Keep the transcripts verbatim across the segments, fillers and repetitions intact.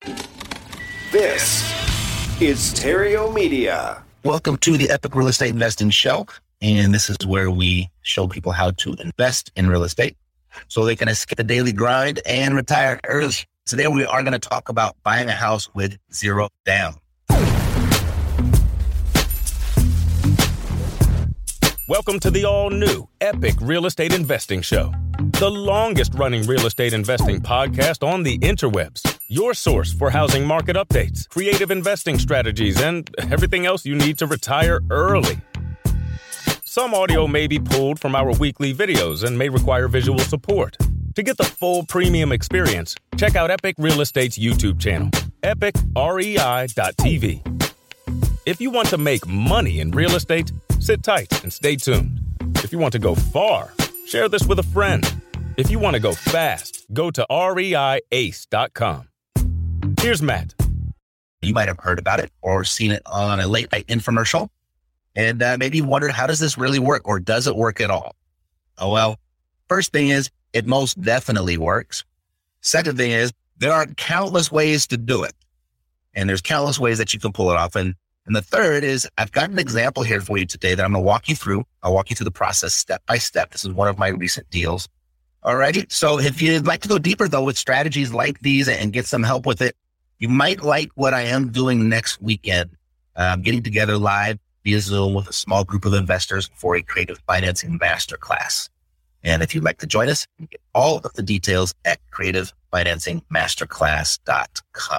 This is Stereo Media. Welcome to the Epic Real Estate Investing Show. And this is where we show people how to invest in real estate so they can escape the daily grind and retire early. Today, we are going to talk about buying a house with zero down. Welcome to the all-new Epic Real Estate Investing Show, the longest-running real estate investing podcast on the interwebs. Your source for housing market updates, creative investing strategies, and everything else you need to retire early. Some audio may be pulled from our weekly videos and may require visual support. To get the full premium experience, check out Epic Real Estate's YouTube channel, epic rei dot t v. If you want to make money in real estate, sit tight and stay tuned. If you want to go far, share this with a friend. If you want to go fast, go to rei ace dot com. Here's Matt. You might have heard about it or seen it on a late night infomercial. And uh, maybe you wondered, how does this really work, or does it work at all? Oh, well, first thing is, it most definitely works. Second thing is, there are countless ways to do it. And there's countless ways that you can pull it off. And, and the third is, I've got an example here for you today that I'm going to walk you through. I'll walk you through the process step by step. This is one of my recent deals. All righty. So if you'd like to go deeper, though, with strategies like these and get some help with it, you might like what I am doing next weekend. I'm getting together live via Zoom with a small group of investors for a creative financing masterclass. And if you'd like to join us, you can get all of the details at creative financing masterclass dot com.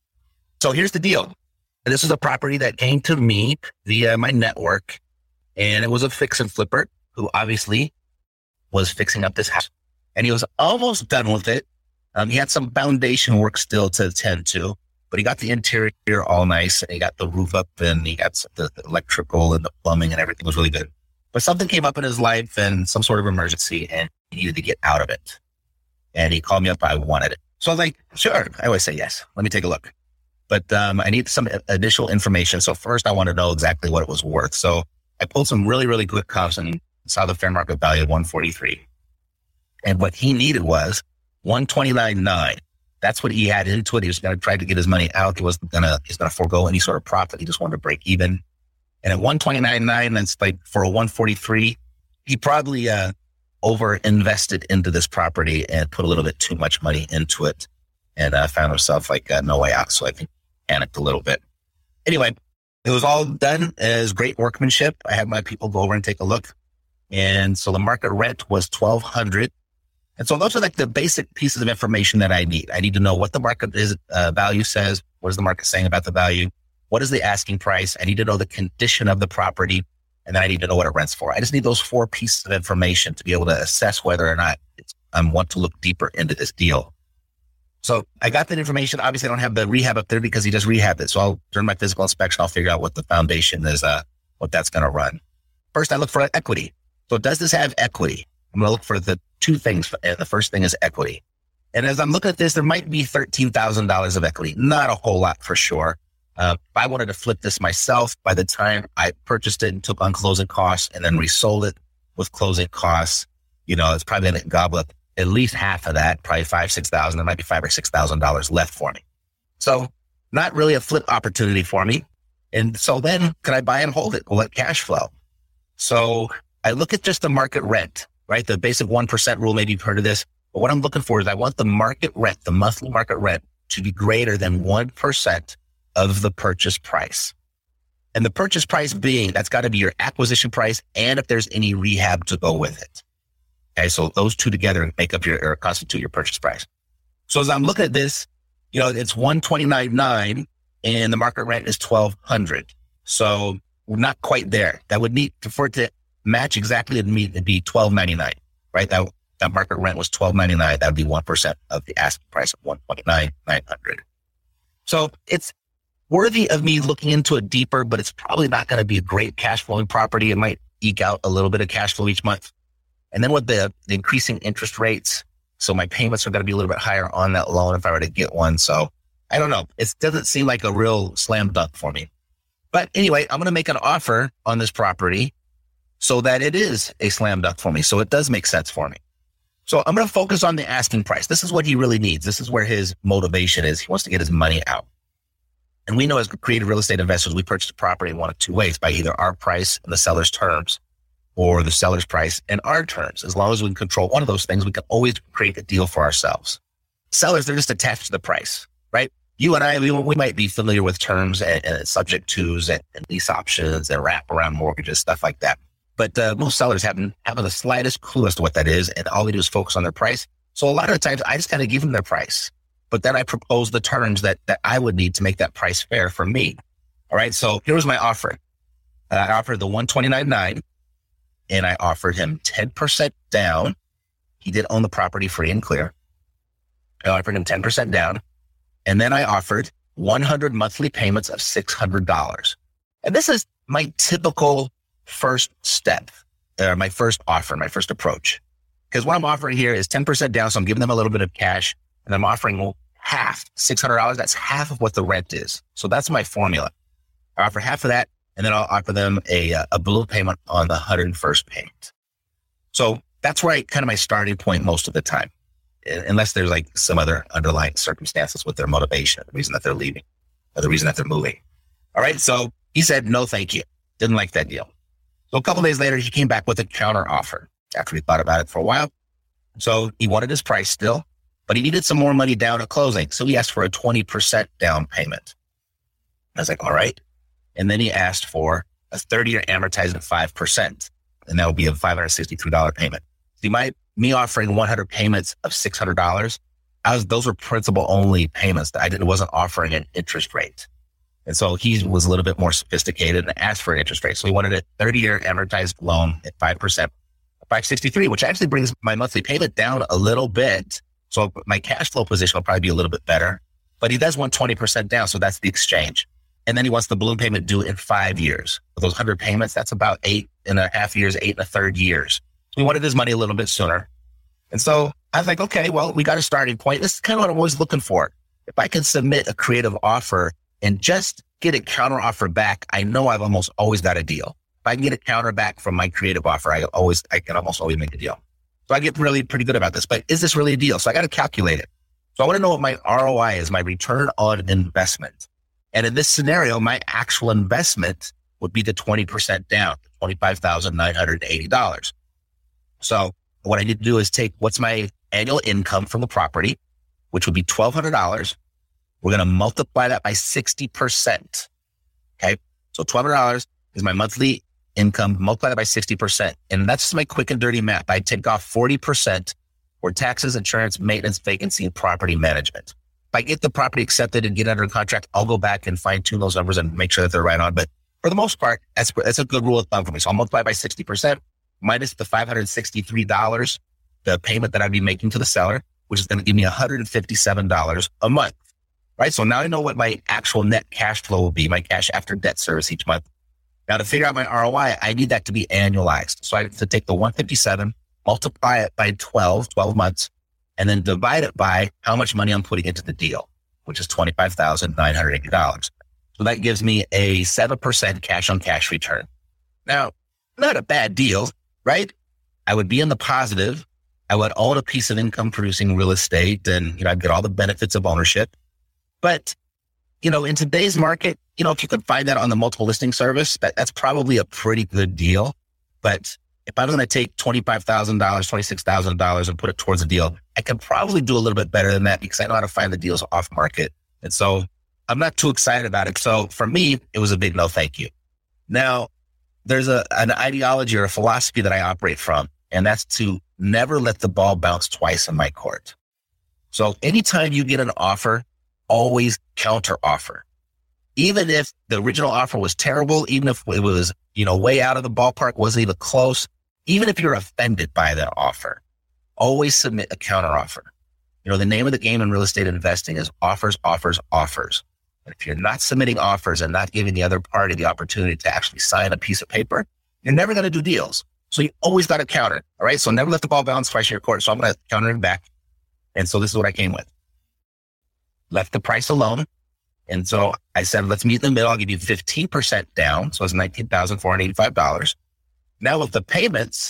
So here's the deal. This is a property that came to me via my network, and it was a fix and flipper who obviously was fixing up this house, and he was almost done with it. Um, he had some foundation work still to attend to, but he got the interior all nice, and he got the roof up, and he got the, the electrical and the plumbing, and everything was really good. But something came up in his life and some sort of emergency, and he needed to get out of it. And he called me up. I wanted it. So I was like, sure. I always say yes. Let me take a look. But um, I need some initial information. So first, I want to know exactly what it was worth. So I pulled some really, really good comps and saw the fair market value of one forty-three. And what he needed was one twenty-nine point nine. That's what he had into it. He was going to try to get his money out. He wasn't going to, he's going to forego any sort of profit. He just wanted to break even. And at one twenty-nine point nine, that's like for a one forty-three, he probably uh, over invested into this property and put a little bit too much money into it, and uh, found himself like uh, no way out. So I think he panicked a little bit. Anyway, it was all done as great workmanship. I had my people go over and take a look. And so the market rent was twelve hundred dollars. And so those are like the basic pieces of information that I need. I need to know what the market is, uh, value says. What is the market saying about the value? What is the asking price? I need to know the condition of the property, and then I need to know what it rents for. I just need those four pieces of information to be able to assess whether or not it's, I want to look deeper into this deal. So I got that information. Obviously, I don't have the rehab up there because he just rehabbed it. So I'll, during my physical inspection, I'll figure out what the foundation is, uh, what that's going to run. First, I look for equity. So does this have equity? I'm going to look for the two things. The first thing is equity. And as I'm looking at this, there might be thirteen thousand dollars of equity. Not a whole lot for sure. Uh, if I wanted to flip this myself, by the time I purchased it and took on closing costs and then resold it with closing costs, you know, it's probably going to gobble up at least half of that, probably five, six thousand. There might be five or six thousand dollars left for me. So not really a flip opportunity for me. And so then can I buy and hold it? Well, let cash flow. So I look at just the market rent, right? The basic one percent rule, maybe you've heard of this, but what I'm looking for is I want the market rent, the monthly market rent, to be greater than one percent of the purchase price. And the purchase price being, that's got to be your acquisition price, and if there's any rehab to go with it. Okay, so those two together make up your, or constitute your purchase price. So as I'm looking at this, you know, it's one twenty-nine point nine and the market rent is twelve hundred. So we're not quite there. That would need, for it to match exactly, it'd be twelve ninety-nine, right? That, that market rent was twelve ninety-nine. That would be one percent of the asking price of one twenty-nine nine hundred. So it's worthy of me looking into it deeper, but it's probably not going to be a great cash flowing property. It might eke out a little bit of cash flow each month. And then with the, the increasing interest rates, so my payments are going to be a little bit higher on that loan if I were to get one. So I don't know. It doesn't seem like a real slam dunk for me. But anyway, I'm going to make an offer on this property so that it is a slam dunk for me. So it does make sense for me. So I'm going to focus on the asking price. This is what he really needs. This is where his motivation is. He wants to get his money out. And we know as creative real estate investors, we purchase a property in one of two ways, by either our price and the seller's terms, or the seller's price and our terms. As long as we can control one of those things, we can always create a deal for ourselves. Sellers, they're just attached to the price, right? You and I, we, we might be familiar with terms and, and subject tos and, and lease options and wraparound mortgages, stuff like that. But uh, most sellers haven't have the slightest clue as to what that is. And all they do is focus on their price. So a lot of the times I just kind of give them their price, but then I propose the terms that, that I would need to make that price fair for me. All right. So here was my offer. Uh, I offered the one twenty-nine nine and I offered him ten percent down. He did own the property free and clear. I offered him ten percent down. And then I offered one hundred monthly payments of six hundred dollars. And this is my typical first step, or my first offer, my first approach. Because what I'm offering here is ten percent down. So I'm giving them a little bit of cash and I'm offering half, six hundred dollars. That's half of what the rent is. So that's my formula. I offer half of that and then I'll offer them a, a balloon payment on the one hundred first payment. So that's where I kind of my starting point most of the time, unless there's like some other underlying circumstances with their motivation, the reason that they're leaving or the reason that they're moving. All right. So he said, no, thank you. Didn't like that deal. So a couple of days later, he came back with a counter offer after he thought about it for a while. So he wanted his price still, but he needed some more money down at closing. So he asked for a twenty percent down payment. I was like, all right. And then he asked for a thirty year amortized at five percent. And that would be a five hundred sixty-three dollars payment. See, my, me offering one hundred payments of six hundred dollars, I was, those were principal only payments. I didn't, wasn't offering an interest rate. And so he was a little bit more sophisticated and asked for an interest rate. So he wanted a thirty year amortized loan at five percent, five sixty-three, which actually brings my monthly payment down a little bit. So my cash flow position will probably be a little bit better, but he does want twenty percent down. So that's the exchange. And then he wants the balloon payment due in five years. For those one hundred payments, that's about eight and a half years, eight and a third years. So he wanted his money a little bit sooner. And so I was like, okay, well, we got a starting point. This is kind of what I'm always looking for. If I can submit a creative offer and just get a counter offer back, I know I've almost always got a deal. If I can get a counter back from my creative offer, I always, I can almost always make a deal. So I get really pretty good about this, but is this really a deal? So I got to calculate it. So I want to know what my R O I is, my return on investment. And in this scenario, my actual investment would be the twenty percent down, twenty-five thousand nine hundred eighty dollars. So what I need to do is take what's my annual income from the property, which would be twelve hundred dollars. We're going to multiply that by sixty percent. Okay. So twelve hundred dollars is my monthly income, multiply that by sixty percent. And that's just my quick and dirty math. I take off forty percent for taxes, insurance, maintenance, vacancy, and property management. If I get the property accepted and get under contract, I'll go back and fine tune those numbers and make sure that they're right on. But for the most part, that's, that's a good rule of thumb for me. So I'll multiply by sixty percent minus the five hundred sixty-three dollars, the payment that I'd be making to the seller, which is going to give me one hundred fifty-seven dollars a month. Right. So now I know what my actual net cash flow will be, my cash after debt service each month. Now to figure out my R O I, I need that to be annualized. So I have to take the one hundred fifty-seven, multiply it by twelve, twelve months, and then divide it by how much money I'm putting into the deal, which is twenty-five thousand nine hundred eighty dollars. So that gives me a seven percent cash on cash return. Now, not a bad deal, right? I would be in the positive. I would own a piece of income producing real estate and, you know, I'd get all the benefits of ownership. But, you know, in today's market, you know, if you could find that on the multiple listing service, that, that's probably a pretty good deal. But if I'm going to take twenty-five thousand dollars, twenty-six thousand dollars and put it towards a deal, I can probably do a little bit better than that because I know how to find the deals off market. And so I'm not too excited about it. So for me, it was a big no, thank you. Now, there's a an ideology or a philosophy that I operate from, and that's to never let the ball bounce twice in my court. So anytime you get an offer, always counter offer. Even if the original offer was terrible, even if it was, you know, way out of the ballpark, wasn't even close, even if you're offended by that offer, always submit a counter offer. You know, the name of the game in real estate investing is offers, offers, offers. And if you're not submitting offers and not giving the other party the opportunity to actually sign a piece of paper, you're never going to do deals. So you always got to counter. All right. So never let the ball bounce twice in your court. So I'm going to counter him back. And so this is what I came with. Left the price alone. And so I said, let's meet in the middle. I'll give you fifteen percent down. So it's nineteen thousand four hundred eighty-five dollars. Now with the payments,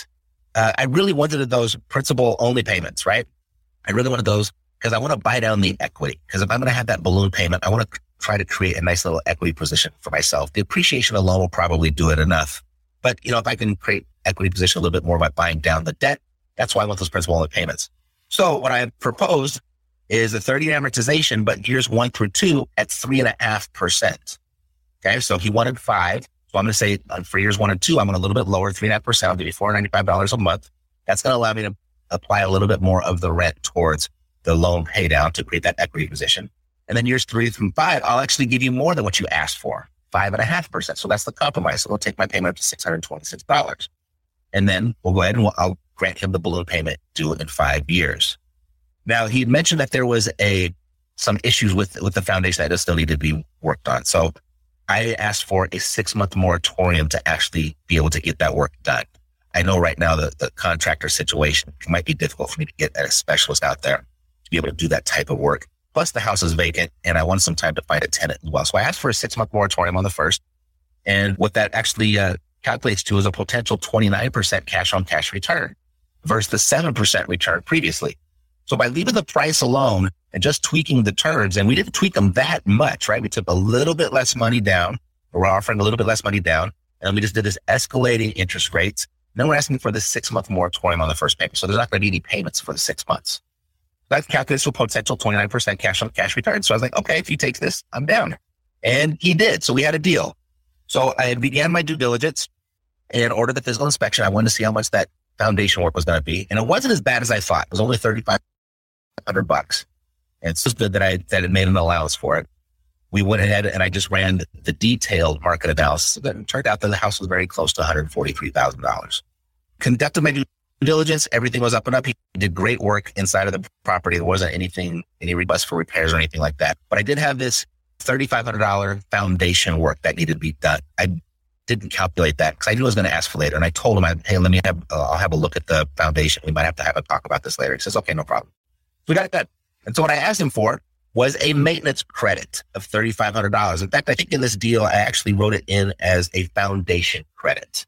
uh, I really wanted those principal only payments, right? I really wanted those because I want to buy down the equity. Because if I'm going to have that balloon payment, I want to try to create a nice little equity position for myself. The appreciation alone will probably do it enough. But, you know, if I can create equity position a little bit more by buying down the debt, that's why I want those principal only payments. So what I proposed is a thirty-year amortization, but years one through two at three and a half percent. Okay. So he wanted five. So I'm going to say uh, for years one and two, I'm going a little bit lower, three and a half percent. I'll give you four hundred ninety-five dollars a month. That's going to allow me to apply a little bit more of the rent towards the loan pay down to create that equity position. And then years three through five, I'll actually give you more than what you asked for, five and a half percent. So that's the compromise. So we'll take my payment up to six hundred twenty-six dollars. And then we'll go ahead and we'll, I'll grant him the balloon payment due in five years. Now, he mentioned that there was a some issues with, with the foundation that still needed to be worked on. So I asked for a six-month moratorium to actually be able to get that work done. I know right now the, the contractor situation might be difficult for me to get a specialist out there to be able to do that type of work. Plus, the house is vacant, and I want some time to find a tenant as well. So I asked for a six-month moratorium on the first. And what that actually uh, calculates to is a potential twenty-nine percent cash-on-cash return versus the seven percent return previously. So by leaving the price alone and just tweaking the terms, and we didn't tweak them that much, right? We took a little bit less money down, or we're offering a little bit less money down, and we just did this escalating interest rates. Then we're asking for the six-month moratorium on the first payment. So there's not going to be any payments for the six months. That calculates for potential twenty-nine percent cash on cash return. So I was like, okay, if he takes this, I'm down. And he did. So we had a deal. So I began my due diligence and ordered the physical inspection. I wanted to see how much that foundation work was going to be. And it wasn't as bad as I thought. It was only thirty-five hundred bucks. And it's just good that I, that it made an allowance for it. We went ahead and I just ran the detailed market analysis. It turned out that the house was very close to one hundred forty-three thousand dollars. Conducted my due diligence. Everything was up and up. He did great work inside of the property. There wasn't anything, any request for repairs or anything like that. But I did have this thirty-five hundred dollars foundation work that needed to be done. I didn't calculate that because I knew I was going to ask for later. And I told him, I, hey, let me have, uh, I'll have a look at the foundation. We might have to have a talk about this later. He says, okay, no problem. So we got it done. And so what I asked him for was a maintenance credit of thirty-five hundred dollars. In fact, I think in this deal, I actually wrote it in as a foundation credit.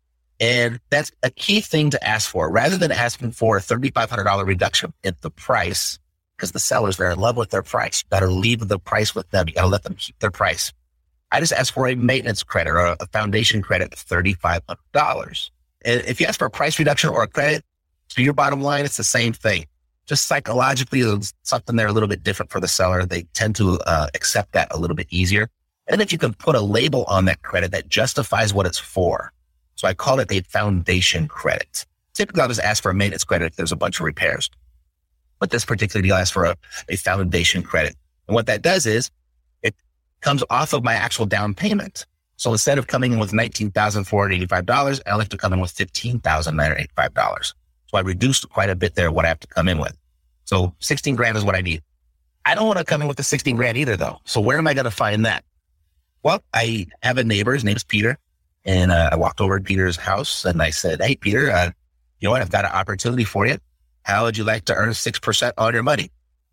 And that's a key thing to ask for. Rather than asking for a thirty-five hundred dollars reduction in the price, because the sellers, they're in love with their price. You got to leave the price with them. You got to let them keep their price. I just asked for a maintenance credit or a foundation credit of thirty-five hundred dollars. And if you ask for a price reduction or a credit, to your bottom line, it's the same thing. Just psychologically, it's something there a little bit different for the seller. They tend to uh, accept that a little bit easier. And if you can put a label on that credit that justifies what it's for. So I call it a foundation credit. Typically, I'll just ask for a maintenance credit if there's a bunch of repairs. But this particular deal asks for a, a foundation credit. And what that does is it comes off of my actual down payment. So instead of coming in with nineteen thousand four hundred eighty-five dollars, I like to come in with fifteen thousand nine hundred eighty-five dollars. So I reduced quite a bit there what I have to come in with. So sixteen grand is what I need. I don't want to come in with the sixteen grand either though. So where am I going to find that? Well, I have a neighbor, his name's Peter. And uh, I walked over to Peter's house and I said, hey, Peter, uh, you know what? I've got an opportunity for you. How would you like to earn six percent on your money?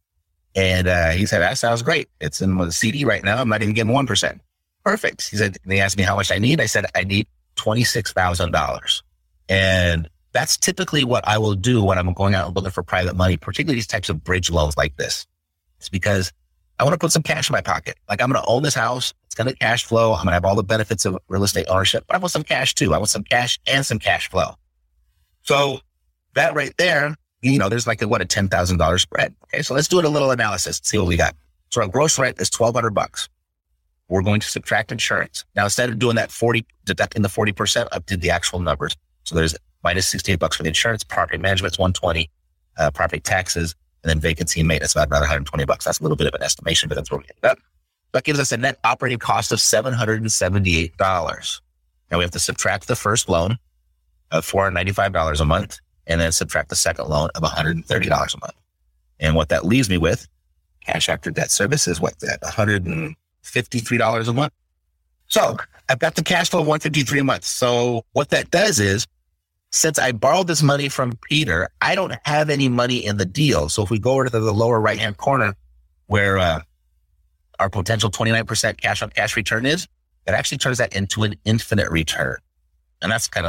And uh, he said, that sounds great. It's in the C D right now. I'm not even getting one percent. Perfect. He said, and he asked me how much I need. I said, I need twenty-six thousand dollars. And that's typically what I will do when I'm going out and looking for private money, particularly these types of bridge loans like this. It's because I want to put some cash in my pocket. Like I'm going to own this house. It's going to cash flow. I'm going to have all the benefits of real estate ownership, but I want some cash too. I want some cash and some cash flow. So that right there, you know, there's like a, what, a ten thousand dollars spread. Okay. So let's do it a little analysis. See what we got. So our gross rent is twelve hundred bucks. We're going to subtract insurance. Now, instead of doing that forty, deducting the forty percent, I did the actual numbers. So there's minus sixty-eight bucks for the insurance, property management is one twenty, uh, property taxes, and then vacancy and maintenance about one hundred twenty bucks. That's a little bit of an estimation, but that's where we ended up. That gives us a net operating cost of seven hundred seventy-eight dollars. Now we have to subtract the first loan of four hundred ninety-five dollars a month, and then subtract the second loan of one hundred thirty dollars a month. And what that leaves me with, cash after debt service, is what, that one hundred fifty-three dollars a month. So I've got the cash flow of one hundred fifty-three dollars a month. So what that does is, since I borrowed this money from Peter, I don't have any money in the deal. So if we go over to the lower right-hand corner where uh, our potential twenty-nine percent cash on cash return is, it actually turns that into an infinite return. And that's kind of the,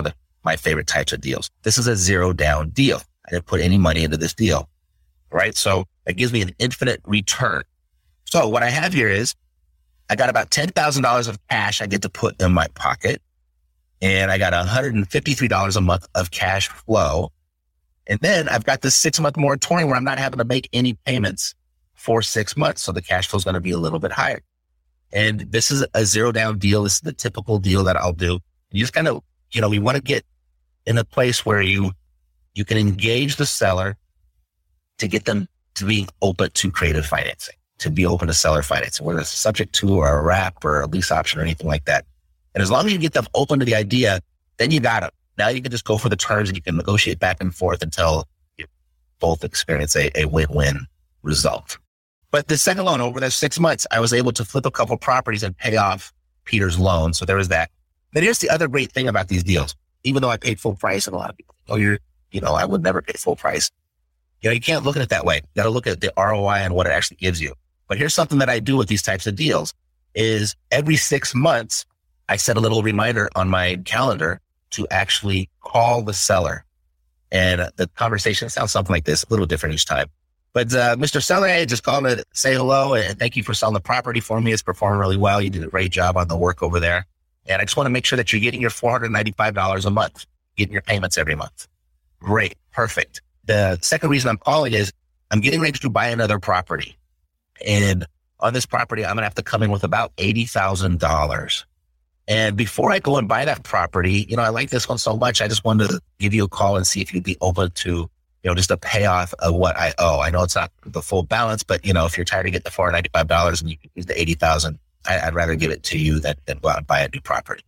my favorite types of deals. This is a zero down deal. I didn't put any money into this deal, right? So it gives me an infinite return. So what I have here is I got about ten thousand dollars of cash I get to put in my pocket. And I got one hundred fifty-three dollars a month of cash flow. And then I've got this six month moratorium where I'm not having to make any payments for six months. So the cash flow is going to be a little bit higher. And this is a zero down deal. This is the typical deal that I'll do. You just kind of, you know, we want to get in a place where you, you can engage the seller to get them to be open to creative financing, to be open to seller financing, whether it's subject to or a wrap or a lease option or anything like that. And as long as you get them open to the idea, then you got them. Now you can just go for the terms and you can negotiate back and forth until you both experience a, a win-win result. But the second loan, over those six months, I was able to flip a couple properties and pay off Peter's loan. So there was that. Then here's the other great thing about these deals. Even though I paid full price, and a lot of people, oh, you're, you know, I would never pay full price. You know, you can't look at it that way. You got to look at the R O I and what it actually gives you. But here's something that I do with these types of deals is every six months, I set a little reminder on my calendar to actually call the seller. And the conversation sounds something like this, a little different each time. But uh, Mister Seller, hey, just calling to say hello and thank you for selling the property for me. It's performing really well. You did a great job on the work over there. And I just want to make sure that you're getting your four hundred ninety-five dollars a month, getting your payments every month. Great. Perfect. The second reason I'm calling is I'm getting ready to buy another property. And on this property, I'm going to have to come in with about eighty thousand dollars. And before I go and buy that property, you know, I like this one so much. I just wanted to give you a call and see if you'd be open to, you know, just a payoff of what I owe. I know it's not the full balance, but you know, if you're tired of getting the four hundred ninety-five dollars and you can use the eighty thousand, I'd rather give it to you than, than go out and buy a new property.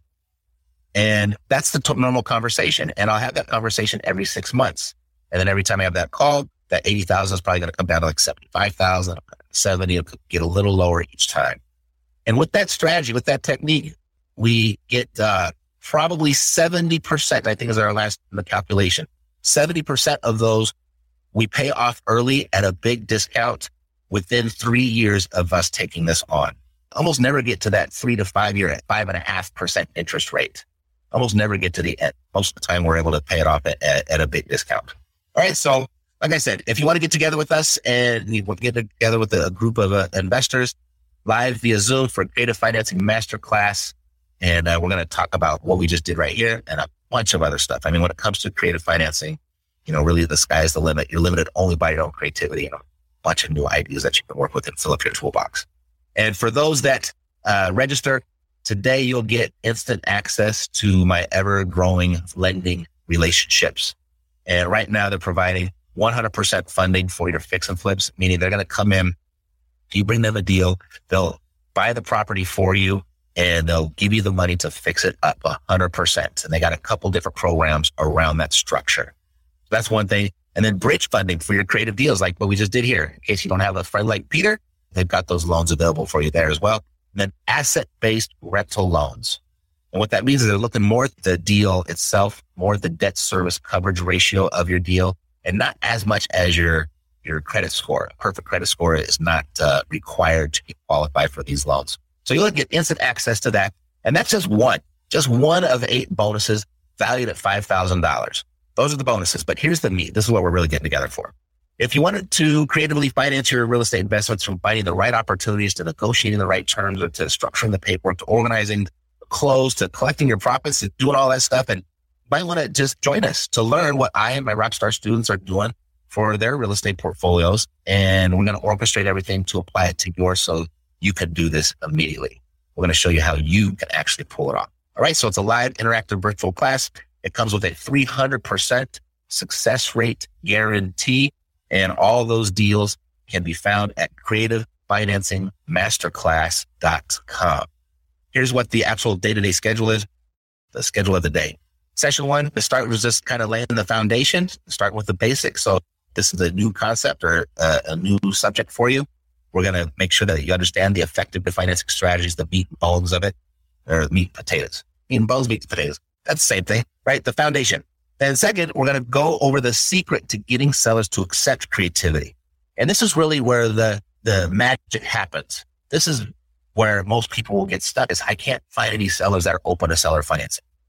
And that's the t- normal conversation. And I'll have that conversation every six months. And then every time I have that call, that eighty thousand is probably going to come down to like seventy-five thousand, seventy, it'll get a little lower each time. And with that strategy, with that technique, we get uh, probably seventy percent, I think is our last the calculation, seventy percent of those we pay off early at a big discount within three years of us taking this on. Almost never get to that three to five year at five and a half percent interest rate. Almost never get to the end. Most of the time we're able to pay it off at, at, at a big discount. All right. So like I said, if you want to get together with us and you want to get together with a group of uh, investors live via Zoom for Creative Financing Masterclass, and uh, we're going to talk about what we just did right here and a bunch of other stuff. I mean, when it comes to creative financing, you know, really the sky's the limit. You're limited only by your own creativity. You know, a bunch of new ideas that you can work with and fill up your toolbox. And for those that uh, register, today you'll get instant access to my ever-growing lending relationships. And right now they're providing one hundred percent funding for your fix and flips, meaning they're going to come in, you bring them a deal, they'll buy the property for you, and they'll give you the money to fix it up one hundred percent. And they got a couple different programs around that structure. That's one thing. And then bridge funding for your creative deals, like what we just did here. In case you don't have a friend like Peter, they've got those loans available for you there as well. And then asset-based rental loans. And what that means is they're looking more at the deal itself, more at the debt service coverage ratio of your deal, and not as much as your, your credit score. A perfect credit score is not uh, required to qualify for these loans. So you'll get instant access to that. And that's just one, just one of eight bonuses valued at five thousand dollars. Those are the bonuses. But here's the meat. This is what we're really getting together for. If you wanted to creatively finance your real estate investments, from finding the right opportunities to negotiating the right terms, or to structuring the paperwork, to organizing the close, to collecting your profits, to doing all that stuff, and you might want to just join us to learn what I and my Rockstar students are doing for their real estate portfolios. And we're going to orchestrate everything to apply it to yours so you can do this immediately. We're going to show you how you can actually pull it off. All right. So it's a live interactive virtual class. It comes with a three hundred percent success rate guarantee. And all those deals can be found at creative financing masterclass dot com. Here's what the actual day-to-day schedule is, the schedule of the day. Session one, the start was just kind of laying the foundation, start with the basics. So this is a new concept or a, a new subject for you. We're going to make sure that you understand the effective financing strategies, the meat and bones of it, or meat and potatoes. Meat and bones, meat and potatoes. That's the same thing, right? The foundation. Then second, we're going to go over the secret to getting sellers to accept creativity. And this is really where the, the magic happens. This is where most people will get stuck, is I can't find any sellers that are open to seller financing.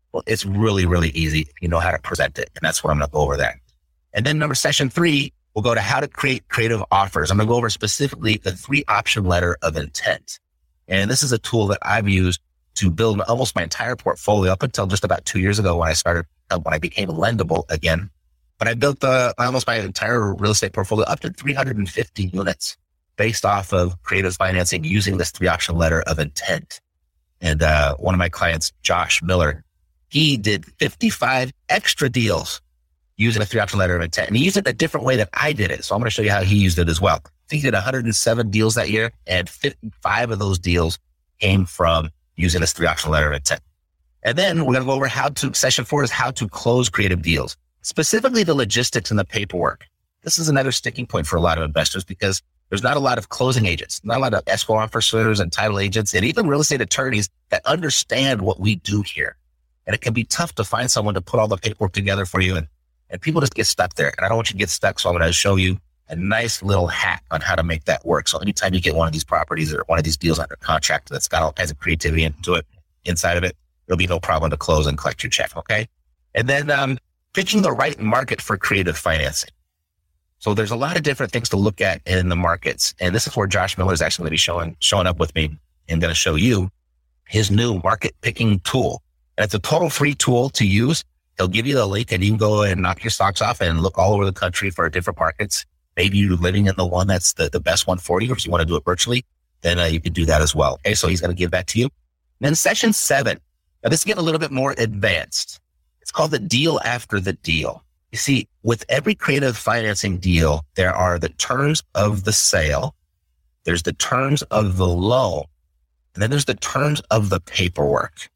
Well, it's really, really easy if you know how to present it. And that's what I'm going to go over there. And then number session three, we'll go to how to create creative offers. I'm going to go over specifically the three option letter of intent. And this is a tool that I've used to build almost my entire portfolio up until just about two years ago when I started, uh, when I became lendable again. But I built the, almost my entire real estate portfolio up to three hundred fifty units based off of creative financing using this three option letter of intent. And uh, one of my clients, Josh Miller, he did fifty-five extra deals using a three option letter of intent. And he used it a different way that I did it. So I'm going to show you how he used it as well. I think he did one hundred seven deals that year, and fifty-five of those deals came from using this three option letter of intent. And then we're going to go over how to, session four is how to close creative deals, specifically the logistics and the paperwork. This is another sticking point for a lot of investors because there's not a lot of closing agents, not a lot of escrow officers and title agents, and even real estate attorneys that understand what we do here. And it can be tough to find someone to put all the paperwork together for you. And, and people just get stuck there. And I don't want you to get stuck. So I'm going to show you a nice little hack on how to make that work. So anytime you get one of these properties or one of these deals under contract that's got all kinds of creativity into it, inside of it, there'll be no problem to close and collect your check. Okay. And then um, picking the right market for creative financing. So there's a lot of different things to look at in the markets. And this is where Josh Miller is actually going to be showing, showing up with me and going to show you his new market picking tool. And it's a total free tool to use. He'll give you the link and you can go and knock your socks off and look all over the country for different markets. Maybe you're living in the one that's the, the best one for you. Or if you want to do it virtually, then uh, you can do that as well. Okay. So he's going to give that to you. And then session seven. Now this is getting a little bit more advanced. It's called the deal after the deal. You see, with every creative financing deal, there are the terms of the sale. There's the terms of the loan. And then there's the terms of the paperwork.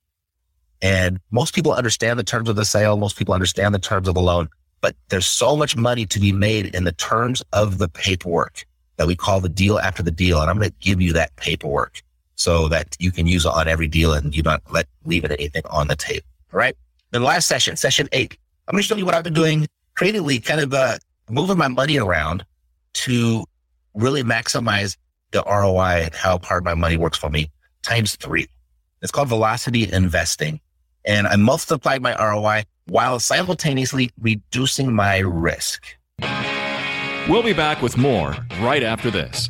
And most people understand the terms of the sale. Most people understand the terms of the loan, but there's so much money to be made in the terms of the paperwork that we call the deal after the deal. And I'm going to give you that paperwork so that you can use it on every deal and you don't let leave it anything on the table. All right. Then last session, session eight, I'm going to show you what I've been doing creatively, kind of uh, moving my money around to really maximize the R O I and how hard my money works for me times three. It's called velocity investing. And I multiplied my R O I while simultaneously reducing my risk. We'll be back with more right after this.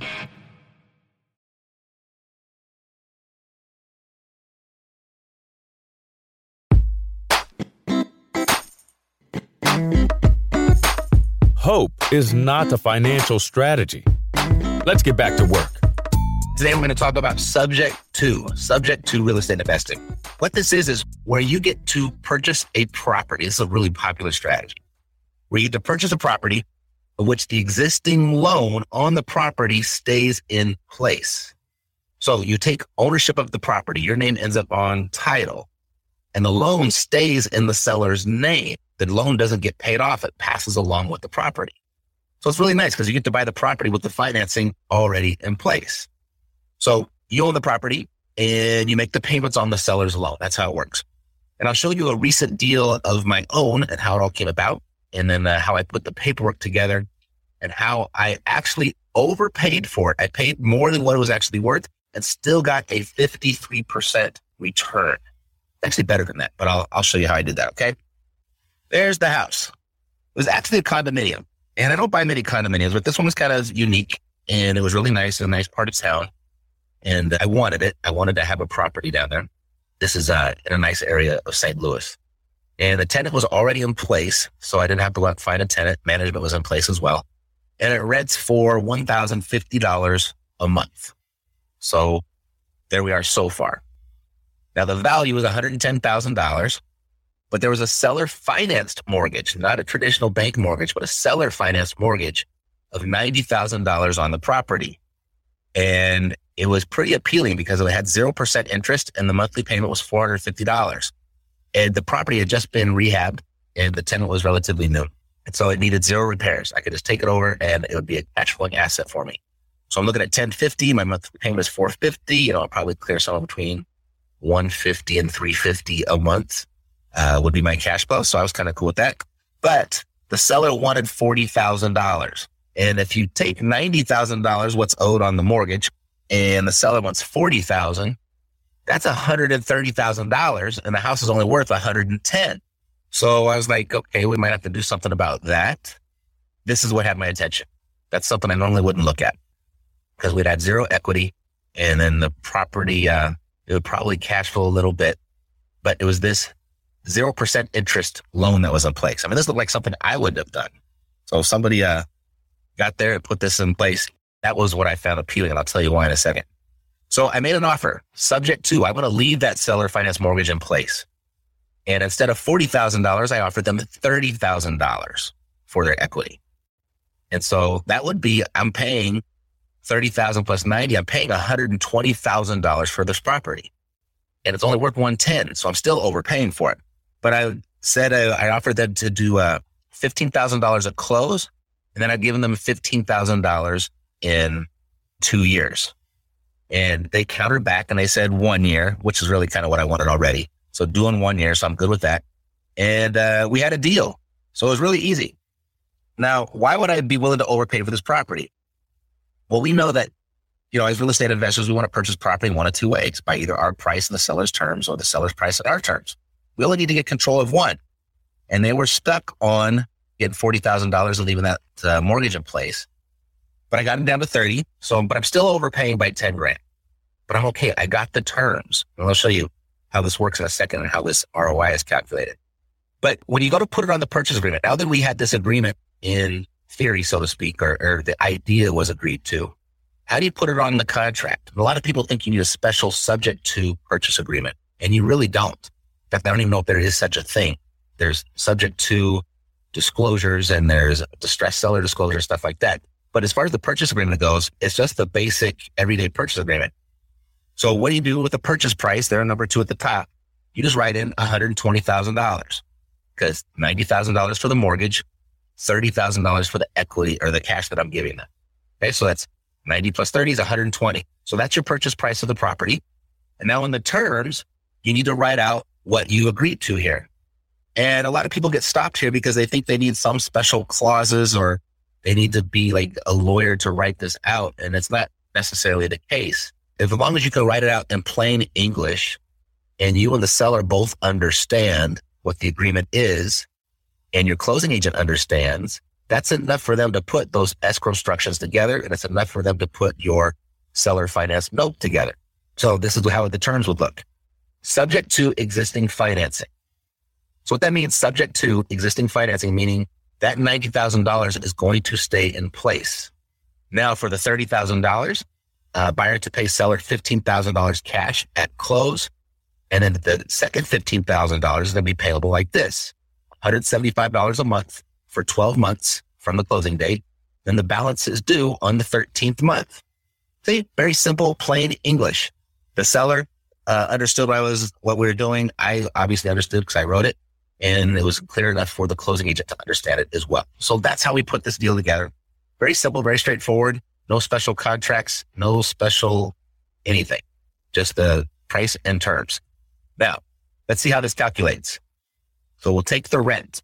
Hope is not a financial strategy. Let's get back to work. Today, we're going to talk about subject to, subject to real estate investing. What this is, is where you get to purchase a property. This is a really popular strategy where you get to purchase a property of which the existing loan on the property stays in place. So you take ownership of the property, your name ends up on title, and the loan stays in the seller's name. The loan doesn't get paid off. It passes along with the property. So it's really nice because you get to buy the property with the financing already in place. So you own the property and you make the payments on the seller's loan. That's how it works. And I'll show you a recent deal of my own and how it all came about. And then uh, how I put the paperwork together and how I actually overpaid for it. I paid more than what it was actually worth and still got a fifty-three percent return. Actually better than that, but I'll, I'll show you how I did that. Okay. There's the house. It was actually a condominium, and I don't buy many condominiums, but this one was kind of unique and it was really nice in a nice part of town. And I wanted it. I wanted to have a property down there. This is uh, in a nice area of Saint Louis. And the tenant was already in place, so I didn't have to go out and find a tenant. Management was in place as well. And it rents for one thousand fifty dollars a month. So there we are so far. Now the value is one hundred ten thousand dollars, but there was a seller financed mortgage, not a traditional bank mortgage, but a seller financed mortgage of ninety thousand dollars on the property. And it was pretty appealing because it had zero percent interest and the monthly payment was four hundred fifty dollars. And the property had just been rehabbed and the tenant was relatively new. And so it needed zero repairs. I could just take it over and it would be a cash flowing asset for me. So I'm looking at ten fifty. My monthly payment is four fifty. You know, I'll probably clear somewhere between one fifty and three fifty a month uh, would be my cash flow. So I was kind of cool with that. But the seller wanted forty thousand dollars. And if you take ninety thousand dollars, what's owed on the mortgage, and the seller wants forty thousand dollars, That's one hundred thirty thousand dollars and the house is only worth one hundred ten. So I was like, okay, we might have to do something about that. This is what had my attention. That's something I normally wouldn't look at because we'd had zero equity and then the property, uh, it would probably cash flow a little bit, but it was this zero percent interest loan that was in place. I mean, this looked like something I would have done. So if somebody uh, got there and put this in place, that was what I found appealing. And I'll tell you why in a second. So I made an offer subject to, I'm going to leave that seller finance mortgage in place. And instead of forty thousand dollars, I offered them thirty thousand dollars for their equity. And so that would be, I'm paying thirty thousand plus ninety, I'm paying one hundred twenty thousand dollars for this property. And it's only worth one hundred ten. So I'm still overpaying for it. But I said, I, I offered them to do uh, fifteen thousand dollars at close. And then I'd given them fifteen thousand dollars in two years. And they countered back and they said one year, which is really kind of what I wanted already. So doing one year, so I'm good with that. And uh, we had a deal. So it was really easy. Now, why would I be willing to overpay for this property? Well, we know that, you know, as real estate investors, we want to purchase property in one of two ways, by either our price and the seller's terms or the seller's price and our terms. We only need to get control of one. And they were stuck on getting forty thousand dollars and leaving that uh, mortgage in place. But I got it down to thirty. So, but I'm still overpaying by ten grand. But I'm okay. I got the terms. And I'll show you how this works in a second and how this R O I is calculated. But when you go to put it on the purchase agreement, now that we had this agreement in theory, so to speak, or, or the idea was agreed to, how do you put it on the contract? A lot of people think you need a special subject to purchase agreement, and you really don't. In fact, I don't even know if there is such a thing. There's subject to disclosures and there's distressed seller disclosure, stuff like that. But as far as the purchase agreement goes, it's just the basic everyday purchase agreement. So what do you do with the purchase price? There, number two at the top. You just write in one hundred twenty thousand dollars because ninety thousand dollars for the mortgage, thirty thousand dollars for the equity or the cash that I'm giving them. Okay, so that's ninety plus thirty is one hundred twenty. So that's your purchase price of the property. And now in the terms, you need to write out what you agreed to here. And a lot of people get stopped here because they think they need some special clauses or they need to be like a lawyer to write this out. And it's not necessarily the case. If, as long as you can write it out in plain English and you and the seller both understand what the agreement is and your closing agent understands, that's enough for them to put those escrow instructions together. And it's enough for them to put your seller finance note together. So this is how the terms would look. Subject to existing financing. So what that means, subject to existing financing, meaning that ninety thousand dollars is going to stay in place. Now for the thirty thousand dollars, uh, buyer to pay seller fifteen thousand dollars cash at close. And then the second fifteen thousand dollars is going to be payable like this, one hundred seventy-five dollars a month for twelve months from the closing date. Then the balance is due on the thirteenth month. See, very simple, plain English. The seller uh, understood what I was, what we were doing. I obviously understood because I wrote it, and it was clear enough for the closing agent to understand it as well. So that's how we put this deal together. Very simple, very straightforward. No special contracts, no special anything, just the price and terms. Now, let's see how this calculates. So we'll take the rent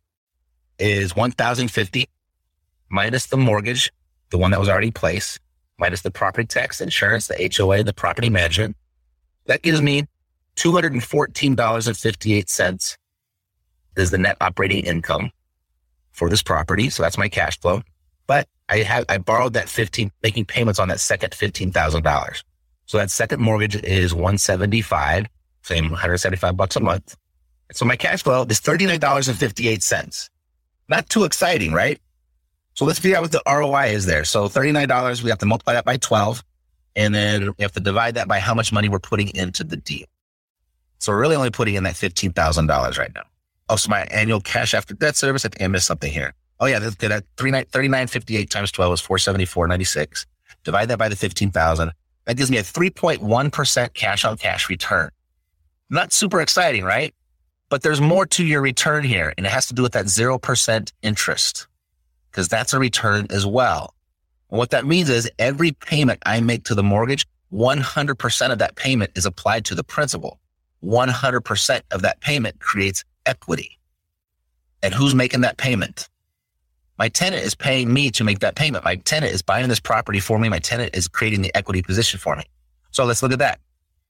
is one thousand fifty dollars minus the mortgage, the one that was already in place, minus the property tax, insurance, the H O A, the property management. That gives me two hundred fourteen dollars and fifty-eight cents is the net operating income for this property. So that's my cash flow. But I have, I borrowed that fifteen, making payments on that second fifteen thousand dollars. So that second mortgage is one hundred seventy-five dollars, same one hundred seventy-five bucks a month. So my cash flow is thirty-nine dollars and fifty-eight cents. Not too exciting, right? So let's figure out what the R O I is there. So thirty-nine dollars, we have to multiply that by twelve. And then we have to divide that by how much money we're putting into the deal. So we're really only putting in that fifteen thousand dollars right now. Oh, so my annual cash after debt service, I think I missed something here. Oh yeah, that's good. thirty-nine fifty-eight times twelve is four seventy-four ninety-six. Divide that by the fifteen thousand. That gives me a three point one percent cash on cash return. Not super exciting, right? But there's more to your return here, and it has to do with that zero percent interest, because that's a return as well. And what that means is every payment I make to the mortgage, one hundred percent of that payment is applied to the principal. one hundred percent of that payment creates equity. And who's making that payment? My tenant is paying me to make that payment. My tenant is buying this property for me. My tenant is creating the equity position for me. So let's look at that.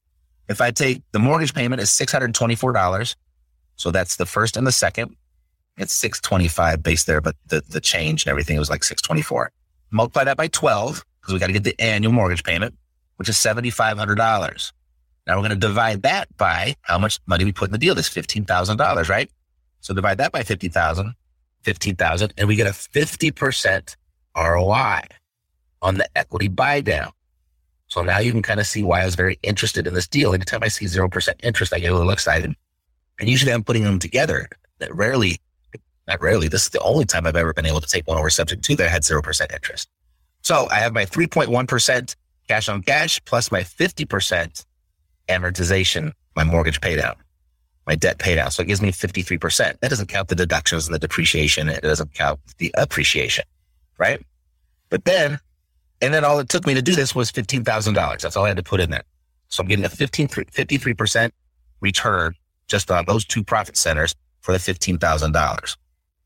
If I take the mortgage payment is six hundred twenty-four dollars. So that's the first and the second. It's six twenty-five based there, but the, the change and everything was like six twenty-four. Multiply that by twelve because we got to get the annual mortgage payment, which is seven thousand five hundred dollars. Now we're going to divide that by how much money we put in the deal. That's fifteen thousand dollars, right? So divide that by fifty thousand, fifteen thousand, and we get a fifty percent R O I on the equity buy down. So now you can kind of see why I was very interested in this deal. Anytime I see zero percent interest, I get a little excited. And usually I'm putting them together. That rarely, not rarely, this is the only time I've ever been able to take one over subject to that had zero percent interest. So I have my three point one percent cash on cash plus my fifty percent amortization, my mortgage pay down, my debt pay down. So it gives me fifty-three percent. That doesn't count the deductions and the depreciation. It doesn't count the appreciation, right? But then, and then all it took me to do this was fifteen thousand dollars. That's all I had to put in there. So I'm getting a fifty-three percent return just on those two profit centers for the fifteen thousand dollars.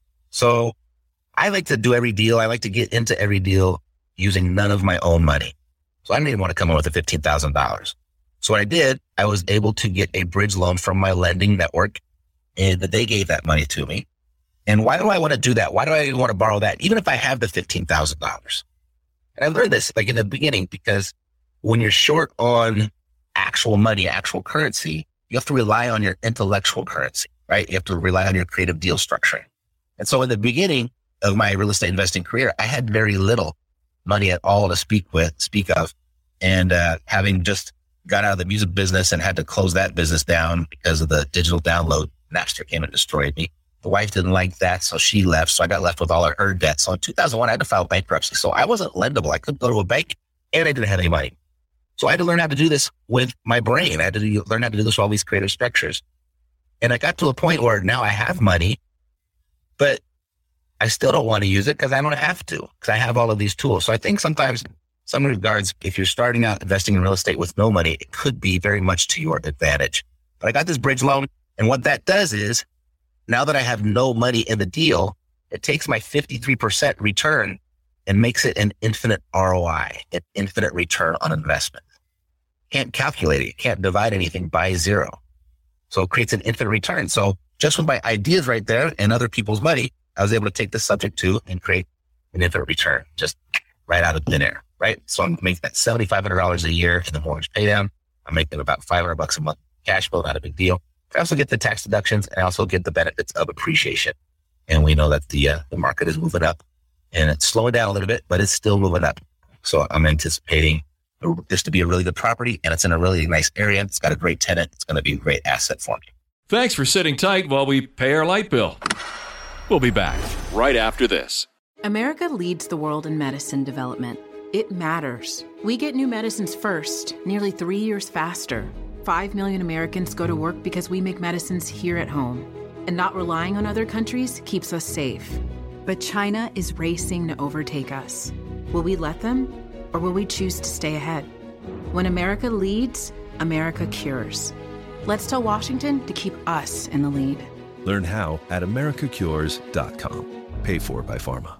So I like to do every deal. I like to get into every deal using none of my own money. So I didn't even want to come up with the fifteen thousand dollars. So what I did, I was able to get a bridge loan from my lending network, and they gave that money to me. And why do I want to do that? Why do I want to borrow that? Even if I have the fifteen thousand dollars. And I learned this like in the beginning, because when you're short on actual money, actual currency, you have to rely on your intellectual currency, right? You have to rely on your creative deal structuring. And so in the beginning of my real estate investing career, I had very little money at all to speak with, speak of. And uh, having just got out of the music business and had to close that business down because of the digital download, Napster came and destroyed me. The wife didn't like that, so she left. So I got left with all of her debt. So in two thousand one, I had to file bankruptcy. So I wasn't lendable. I couldn't go to a bank, and I didn't have any money. So I had to learn how to do this with my brain. I had to do, learn how to do this with all these creative structures. And I got to a point where now I have money, but I still don't want to use it because I don't have to, because I have all of these tools. So I think sometimes, some regards, if you're starting out investing in real estate with no money, it could be very much to your advantage. But I got this bridge loan, and what that does is, now that I have no money in the deal, it takes my fifty-three percent return and makes it an infinite R O I, an infinite return on investment. Can't calculate it. You can't divide anything by zero. So it creates an infinite return. So just with my ideas right there and other people's money, I was able to take this subject to and create an infinite return just right out of thin air, right? So I'm making that seven thousand five hundred dollars a year in the mortgage pay down. I'm making about five hundred bucks a month cash flow, not a big deal. I also get the tax deductions, and I also get the benefits of appreciation. And we know that the uh, the market is moving up, and it's slowing down a little bit, but it's still moving up. So I'm anticipating this to be a really good property, and it's in a really nice area. It's got a great tenant. It's going to be a great asset for me. Thanks for sitting tight while we pay our light bill. We'll be back right after this. America leads the world in medicine development. It matters. We get new medicines first, nearly three years faster. Five million Americans go to work because we make medicines here at home. And not relying on other countries keeps us safe. But China is racing to overtake us. Will we let them, or will we choose to stay ahead? When America leads, America cures. Let's tell Washington to keep us in the lead. Learn how at america cures dot com. Paid for by Pharma.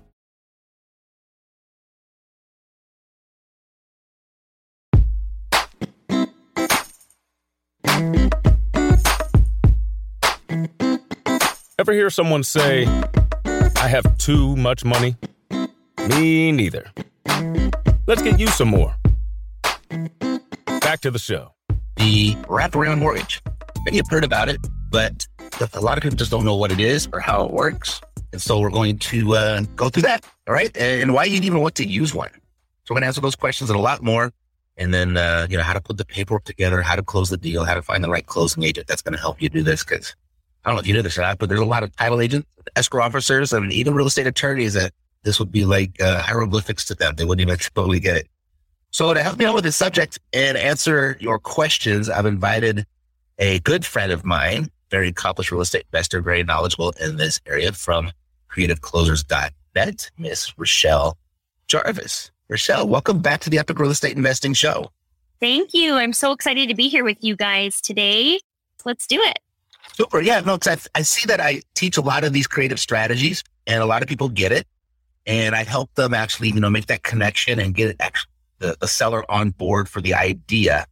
Ever hear someone say, I have too much money? Me neither. Let's get you some more. Back to the show. The wraparound mortgage. Maybe you've heard about it, but a lot of people just don't know what it is or how it works. And so we're going to uh, go through that, all right? And why you'd even want to use one. So we're going to answer those questions and a lot more. And then, uh, you know, how to put the paperwork together, how to close the deal, how to find the right closing agent that's going to help you do this. Because I don't know if you know this or not, but there's a lot of title agents, escrow officers, and even real estate attorneys that this would be like uh, hieroglyphics to them. They wouldn't even totally get it. So to help me out with this subject and answer your questions, I've invited a good friend of mine, very accomplished real estate investor, very knowledgeable in this area, from creative closers dot net, Miss Rochelle Jarvis. Rochelle, welcome back to the Epic Real Estate Investing Show. Thank you. I'm so excited to be here with you guys today. Let's do it. Super. Yeah, no, I, I see that I teach a lot of these creative strategies, and a lot of people get it. And I help them actually, you know, make that connection and get it actually, the, the seller on board for the idea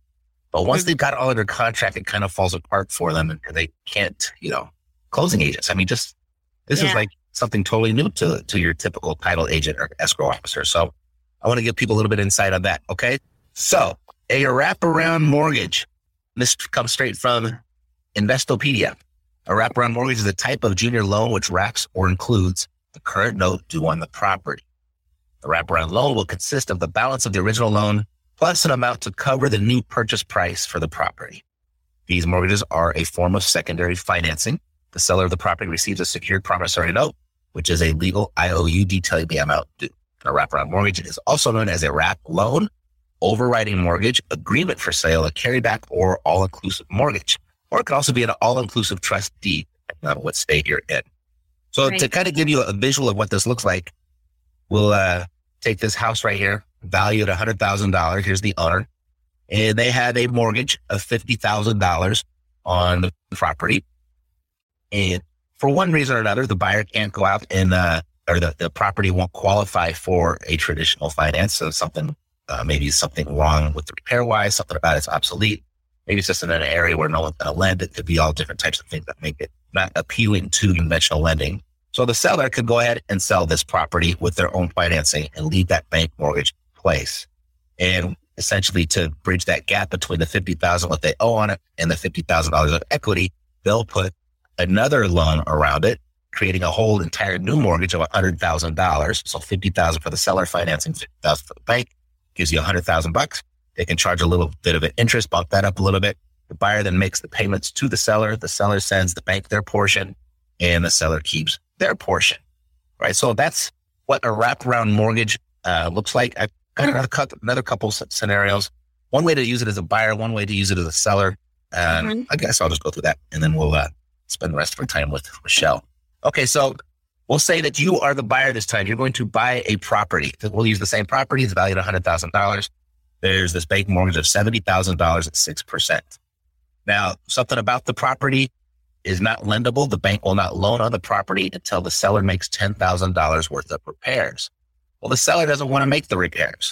But once they've got all under contract, it kind of falls apart for them and they can't, you know, closing agents. I mean, just, this Yeah. is like something totally new to, to your typical title agent or escrow officer. So I want to give people a little bit of insight on that. Okay. So a wraparound mortgage, this comes straight from Investopedia. A wraparound mortgage is a type of junior loan which wraps or includes the current note due on the property. The wraparound loan will consist of the balance of the original loan plus an amount to cover the new purchase price for the property. These mortgages are a form of secondary financing. The seller of the property receives a secured promissory note, which is a legal I O U detailing the amount due. A wraparound mortgage is also known as a wrap loan, overriding mortgage, agreement for sale, a carryback, or all-inclusive mortgage. Or it could also be an all-inclusive trust deed, depending on what state you're in. So Right. to kind of give you a visual of what this looks like, we'll uh, take this house right here, valued at one hundred thousand dollars. Here's the owner. And they have a mortgage of fifty thousand dollars on the property. And for one reason or another, the buyer can't go out and, uh, or the, the property won't qualify for a traditional finance. So something, uh, maybe something wrong with the repair wise, something about it's obsolete. Maybe it's just in an area where no one's going to lend. It could be all different types of things that make it not appealing to conventional lending. So the seller could go ahead and sell this property with their own financing and leave that bank mortgage in place. And essentially to bridge that gap between the fifty thousand dollars what they owe on it and the fifty thousand dollars of equity, they'll put another loan around it, creating a whole entire new mortgage of one hundred thousand dollars. So fifty thousand dollars for the seller financing, fifty thousand dollars for the bank, gives you one hundred thousand bucks. They can charge a little bit of an interest, bump that up a little bit. The buyer then makes the payments to the seller. The seller sends the bank their portion and the seller keeps their portion, right? So that's what a wraparound mortgage uh, looks like. I've got another, couple, another couple scenarios. One way to use it as a buyer, one way to use it as a seller. Uh, Mhm. I guess I'll just go through that and then we'll uh, spend the rest of our time with Michelle. Okay, so we'll say that you are the buyer this time. You're going to buy a property. We'll use the same property. It's valued at one hundred thousand dollars. There's this bank mortgage of seventy thousand dollars at six percent. Now, something about the property is not lendable. The bank will not loan on the property until the seller makes ten thousand dollars worth of repairs. Well, the seller doesn't want to make the repairs.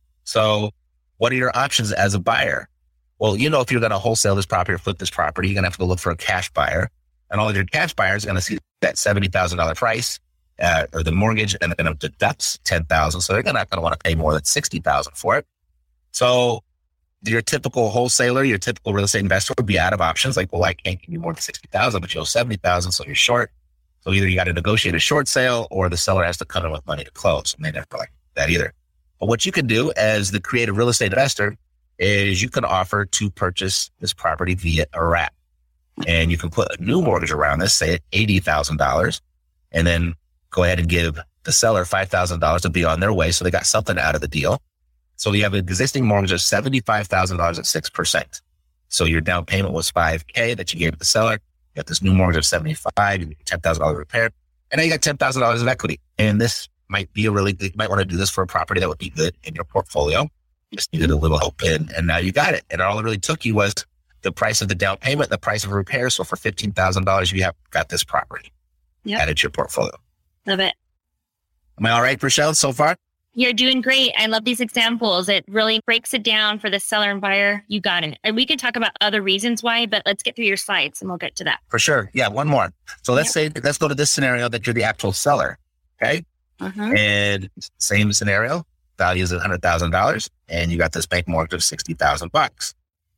So what are your options as a buyer? Well, you know, if you're going to wholesale this property or flip this property, you're going to have to go look for a cash buyer. And all of your cash buyers are going to see that seventy thousand dollars price uh, or the mortgage and they're going to deduct ten thousand dollars. So they're not going to want to pay more than sixty thousand dollars for it. So your typical wholesaler, your typical real estate investor would be out of options. Like, well, I can't give you more than sixty thousand, but you owe seventy thousand, so you're short. So either you got to negotiate a short sale or the seller has to come in with money to close. And they never like that either. But what you can do as the creative real estate investor is you can offer to purchase this property via a wrap. And you can put a new mortgage around this, say at eighty thousand dollars, and then go ahead and give the seller five thousand dollars to be on their way. So they got something out of the deal. So you have an existing mortgage of seventy-five thousand dollars at six percent. So your down payment was five K that you gave to the seller. You got this new mortgage of seventy-five, you get ten thousand dollars repair, and now you got ten thousand dollars of equity. And this might be a really good, you might want to do this for a property that would be good in your portfolio. Just needed a little help in, and now you got it. And all it really took you was the price of the down payment, the price of repair. So for fifteen thousand dollars, you have got this property Yep. added to your portfolio. Love it. Am I all right, Rochelle, so far? You're doing great. I love these examples. It really breaks it down for the seller and buyer. You got it. And we can talk about other reasons why, but let's get through your slides and we'll get to that. For sure. Yeah, one more. So let's say, let's go to this scenario that you're the actual seller. Okay. Uh-huh. And same scenario, value is one hundred thousand dollars and you got this bank mortgage of sixty thousand bucks.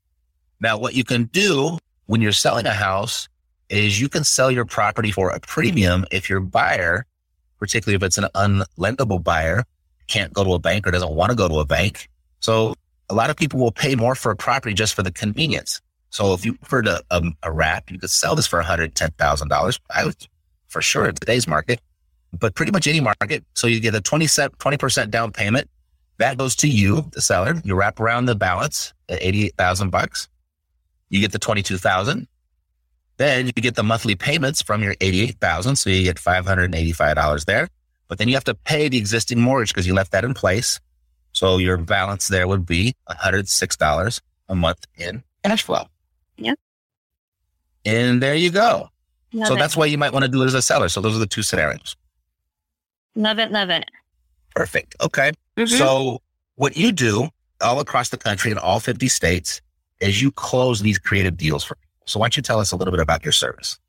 Now, what you can do when you're selling a house is you can sell your property for a premium if your buyer, particularly if it's an unlendable buyer, can't go to a bank or doesn't want to go to a bank. So a lot of people will pay more for a property just for the convenience. So if you prefer to, um, a wrap, you could sell this for one hundred ten thousand dollars. I would, for sure, in today's market, but pretty much any market. So you get a twenty percent down payment. That goes to you, the seller. You wrap around the balance at eighty-eight thousand bucks. You get the twenty-two thousand. Then you get the monthly payments from your eighty-eight thousand. So you get five hundred eighty-five dollars there. But then you have to pay the existing mortgage because you left that in place. So your balance there would be one hundred six dollars a month in cash flow. Yep. And there you go. Love so it. that's why you might want to do it as a seller. So those are the two scenarios. Love it. Love it. Perfect. Okay. Mhm. So what you do all across the country in all fifty states is you close these creative deals for people. So why don't you tell us a little bit about your service?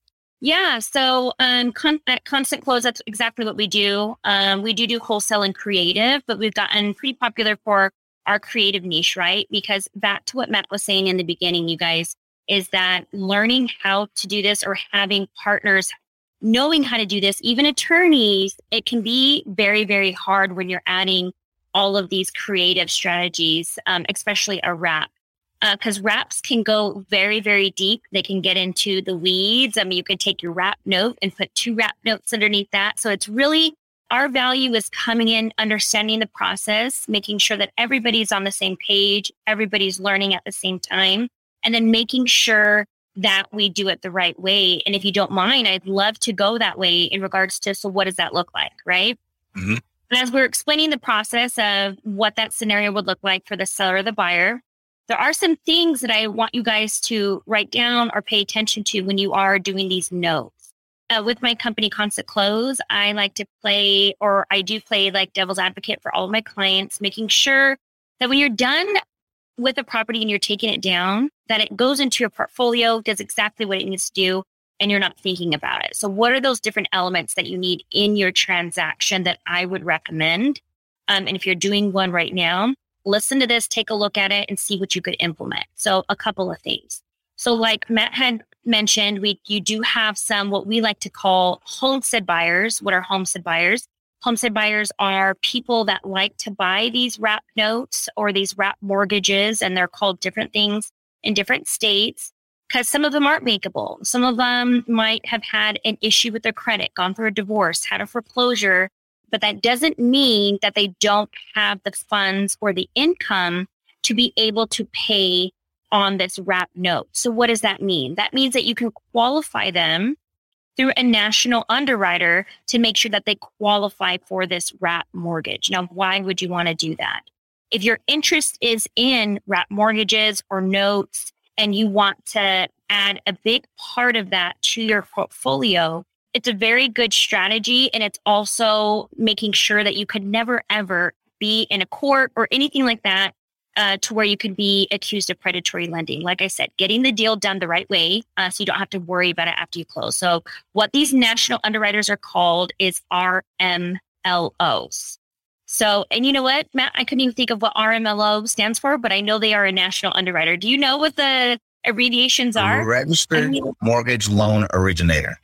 Yeah. So um, con- at Constant Close, that's exactly what we do. Um, we do do wholesale and creative, but we've gotten pretty popular for our creative niche, right? Because back to what Matt was saying in the beginning, you guys, is that learning how to do this or having partners knowing how to do this, even attorneys, it can be very, very hard when you're adding all of these creative strategies, um, especially a wrap. Because uh, wraps can go very, very deep. They can get into the weeds. I mean, you could take your wrap note and put two wrap notes underneath that. So it's really, our value is coming in, understanding the process, making sure that everybody's on the same page, everybody's learning at the same time, and then making sure that we do it the right way. And if you don't mind, I'd love to go that way in regards to, so what does that look like, right? Mm-hmm. And as we're explaining the process of what that scenario would look like for the seller or the buyer, there are some things that I want you guys to write down or pay attention to when you are doing these notes. Uh, with my company, Constant Close, I like to play, or I do play like devil's advocate for all of my clients, making sure that when you're done with a property and you're taking it down, that it goes into your portfolio, does exactly what it needs to do, and you're not thinking about it. So what are those different elements that you need in your transaction that I would recommend? Um, and if you're doing one right now, listen to this, take a look at it, and see what you could implement. So a couple of things. So like Matt had mentioned, we you do have some what we like to call homestead buyers. What are homestead buyers? Homestead buyers are people that like to buy these wrap notes or these wrap mortgages, and they're called different things in different states because some of them aren't makeable. Some of them might have had an issue with their credit, gone through a divorce, had a foreclosure, but that doesn't mean that they don't have the funds or the income to be able to pay on this wrap note. So what does that mean? That means that you can qualify them through a national underwriter to make sure that they qualify for this wrap mortgage. Now, why would you want to do that? If your interest is in wrap mortgages or notes and you want to add a big part of that to your portfolio, it's a very good strategy. And it's also making sure that you could never, ever be in a court or anything like that uh, to where you could be accused of predatory lending. Like I said, getting the deal done the right way uh, so you don't have to worry about it after you close. So what these national underwriters are called is R M L Os. So, and you know what, Matt, I couldn't even think of what R M L O stands for, but I know they are a national underwriter. Do you know what the abbreviations are? Registered I mean, Mortgage Loan Originator.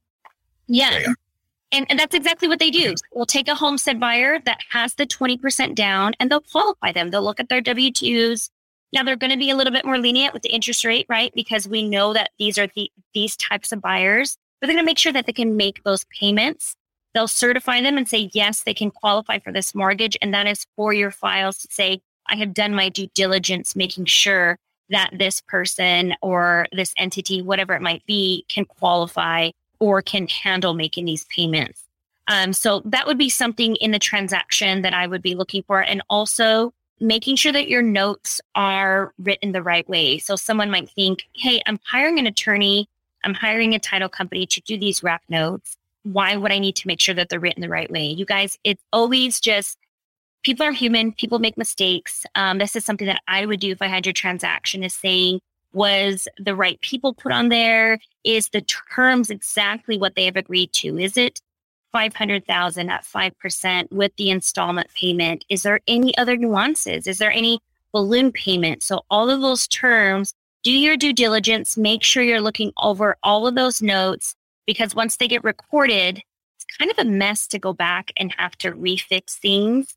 Yeah. And, and that's exactly what they do. We'll take a homestead buyer that has the twenty percent down and they'll qualify them. They'll look at their W two's. Now they're going to be a little bit more lenient with the interest rate, right? Because we know that these are the, these types of buyers, but they're going to make sure that they can make those payments. They'll certify them and say, yes, they can qualify for this mortgage. And that is for your files to say, I have done my due diligence, making sure that this person or this entity, whatever it might be, can qualify or can handle making these payments. Um, so that would be something in the transaction that I would be looking for. And also making sure that your notes are written the right way. So someone might think, hey, I'm hiring an attorney, I'm hiring a title company to do these wrap notes. Why would I need to make sure that they're written the right way? You guys, it's always just, people are human, people make mistakes. Um, this is something that I would do if I had your transaction, is saying, was the right people put on there? Is the terms exactly what they have agreed to? Is it five hundred thousand dollars at five percent with the installment payment? Is there any other nuances? Is there any balloon payment? So all of those terms, do your due diligence, make sure you're looking over all of those notes, because once they get recorded, it's kind of a mess to go back and have to refix things.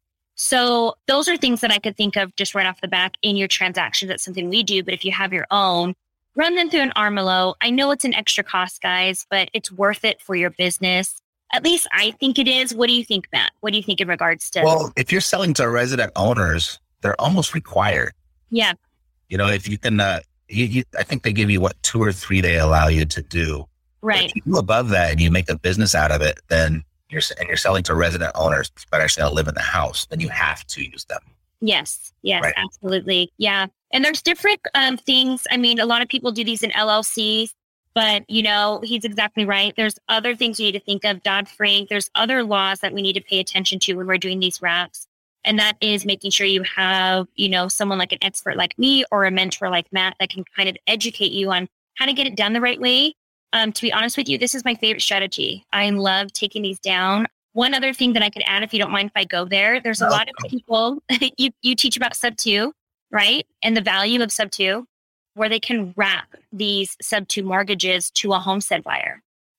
So those are things that I could think of just right off the back in your transactions. That's something we do. But if you have your own, run them through an R M L O. I know it's an extra cost, guys, but it's worth it for your business. At least I think it is. What do you think, Matt? What do you think in regards to? Well, if you're selling to resident owners, they're almost required. Yeah. You know, if you can, uh, you, you, I think they give you what, two or three they allow you to do. Right. If you go above that and you make a business out of it, then you're and you're selling to resident owners, but actually don't live in the house, then you have to use them. Yes. Yes, right. Absolutely. Yeah. And there's different um, things. I mean, a lot of people do these in L L Cs, but you know, he's exactly right. There's other things you need to think of. Dodd-Frank. There's other laws that we need to pay attention to when we're doing these wraps. And that is making sure you have, you know, someone like an expert like me or a mentor like Matt that can kind of educate you on how to get it done the right way. Um, to be honest with you, this is my favorite strategy. I love taking these down. One other thing that I could add, if you don't mind if I go there, there's a lot of people, you, you teach about sub two, right? And the value of sub two, where they can wrap these sub two mortgages to a homestead buyer.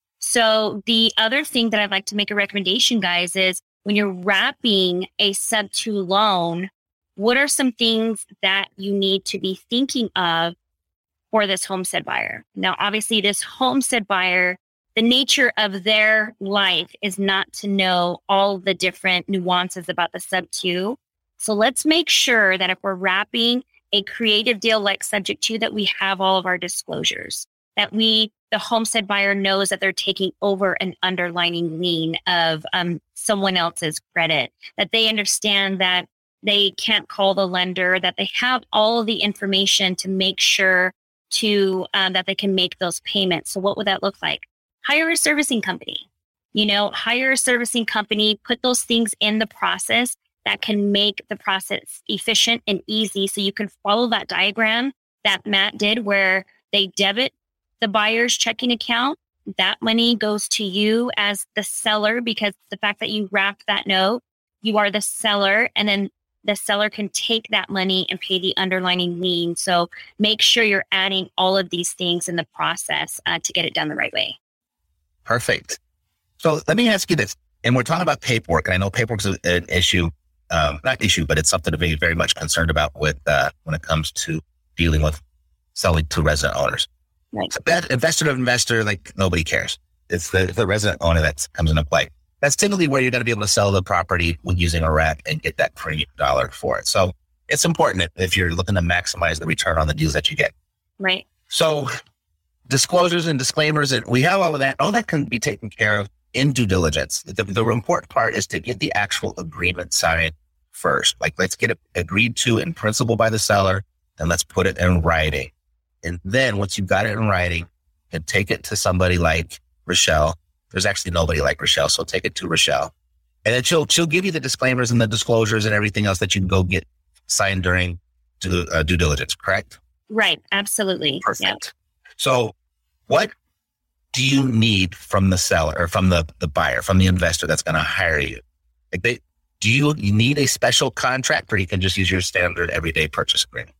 So the other thing that I'd like to make a recommendation, guys, is when you're wrapping a sub two loan, what are some things that you need to be thinking of for this homestead buyer? Now, obviously, this homestead buyer, the nature of their life is not to know all the different nuances about the sub two. So let's make sure that if we're wrapping a creative deal like subject to, that we have all of our disclosures, that we, the homestead buyer knows that they're taking over an underlying lien of um, someone else's credit, that they understand that they can't call the lender, that they have all of the information to make sure to um, that they can make those payments. So what would that look like? Hire a servicing company, you know, hire a servicing company, put those things in the process that can make the process efficient and easy. So you can follow that diagram that Matt did where they debit the buyer's checking account. That money goes to you as the seller because the fact that you wrapped that note, you are the seller, and then the seller can take that money and pay the underlying lien. So make sure you're adding all of these things in the process uh, to get it done the right way. Perfect. So let me ask you this, and we're talking about paperwork, and I know paperwork is an issue, um, not issue, but it's something to be very much concerned about with uh, when it comes to dealing with selling to resident owners. Right. So that investor to investor, like nobody cares. It's the, the resident owner that comes into play. That's typically where you're going to be able to sell the property when using a wrap and get that premium dollar for it. So it's important if you're looking to maximize the return on the deals that you get. Right. So disclosures and disclaimers, and we have all of that. All that can be taken care of in due diligence. The, the important part is to get the actual agreement signed first. Like, let's get it agreed to in principle by the seller, and let's put it in writing. And then once you've got it in writing, you can take it to somebody like Rochelle. There's actually nobody like Rochelle, so take it to Rochelle. And then she'll she'll give you the disclaimers and the disclosures and everything else that you can go get signed during due, uh, due diligence, correct? Right, absolutely. Perfect. Yep. So what do you need from the seller or from the, the buyer, from the investor that's going to hire you? Like they, do you, you need a special contract, or you can just use your standard everyday purchase agreement?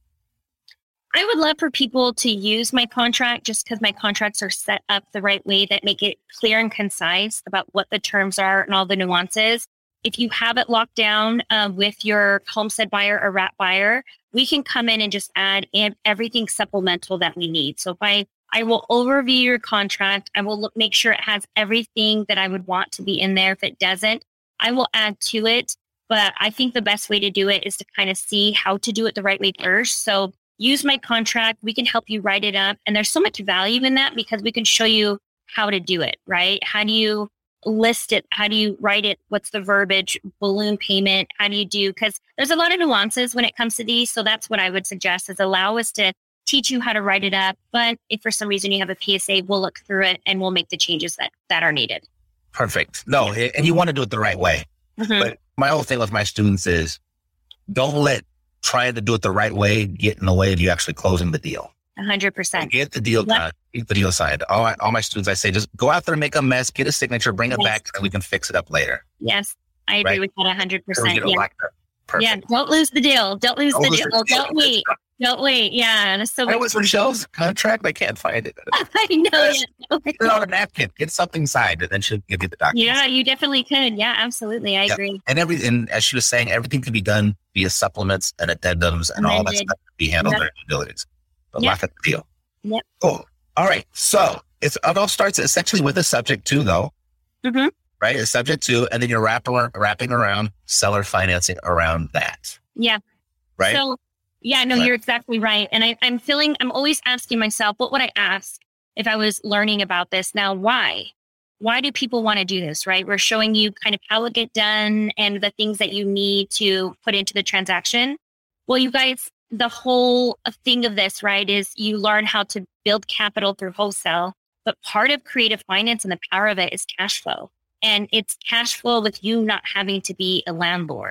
I would love for people to use my contract just because my contracts are set up the right way that make it clear and concise about what the terms are and all the nuances. If you have it locked down uh, with your homestead buyer or wrap buyer, we can come in and just add in everything supplemental that we need. So if I, I will overview your contract, I will look, make sure it has everything that I would want to be in there. If it doesn't, I will add to it. But I think the best way to do it is to kind of see how to do it the right way first. So use my contract. We can help you write it up. And there's so much value in that because we can show you how to do it, right? How do you list it? How do you write it? What's the verbiage, balloon payment? How do you do? Because there's a lot of nuances when it comes to these. So that's what I would suggest is allow us to teach you how to write it up. But if for some reason you have a P S A, we'll look through it and we'll make the changes that, that are needed. Perfect. No, and you want to do it the right way. Mm-hmm. But my whole thing with my students is don't let trying to do it the right way get in the way of you actually closing the deal. A hundred percent. Get the deal done. Get the deal signed. All, I, all my students, I say, just go out there and make a mess, get a signature, bring it yes. back, and we can fix it up later. Yes, I agree right? with that a hundred percent. Yeah. Perfect. Yeah, don't lose the deal. Don't lose don't the lose deal. The don't deal. wait. Don't wait. Yeah. So I was Rochelle's contract. I can't find it. I know. Yes. Yeah. Put it on a napkin. Get something signed, and then she'll give you the document. Yeah, you definitely could. Yeah, absolutely. I yep. agree. And every and as she was saying, everything can be done via supplements and addendums, and, and all that stuff can be handled yep. during due diligence. But yep. lock at the deal. Yep. Cool. All right. So it's it all starts essentially with a subject to, though. Mm-hmm. Right. A subject to, and then you're wrapping wrapping around seller financing around that. Yeah. Right. So. Yeah, no, right. You're exactly right. And I, I'm feeling, I'm always asking myself, what would I ask if I was learning about this? Now, why? Why do people want to do this, right? We're showing you kind of how it get done and the things that you need to put into the transaction. Well, you guys, the whole thing of this, right, is you learn how to build capital through wholesale. But part of creative finance and the power of it is cash flow. And it's cash flow with you not having to be a landlord.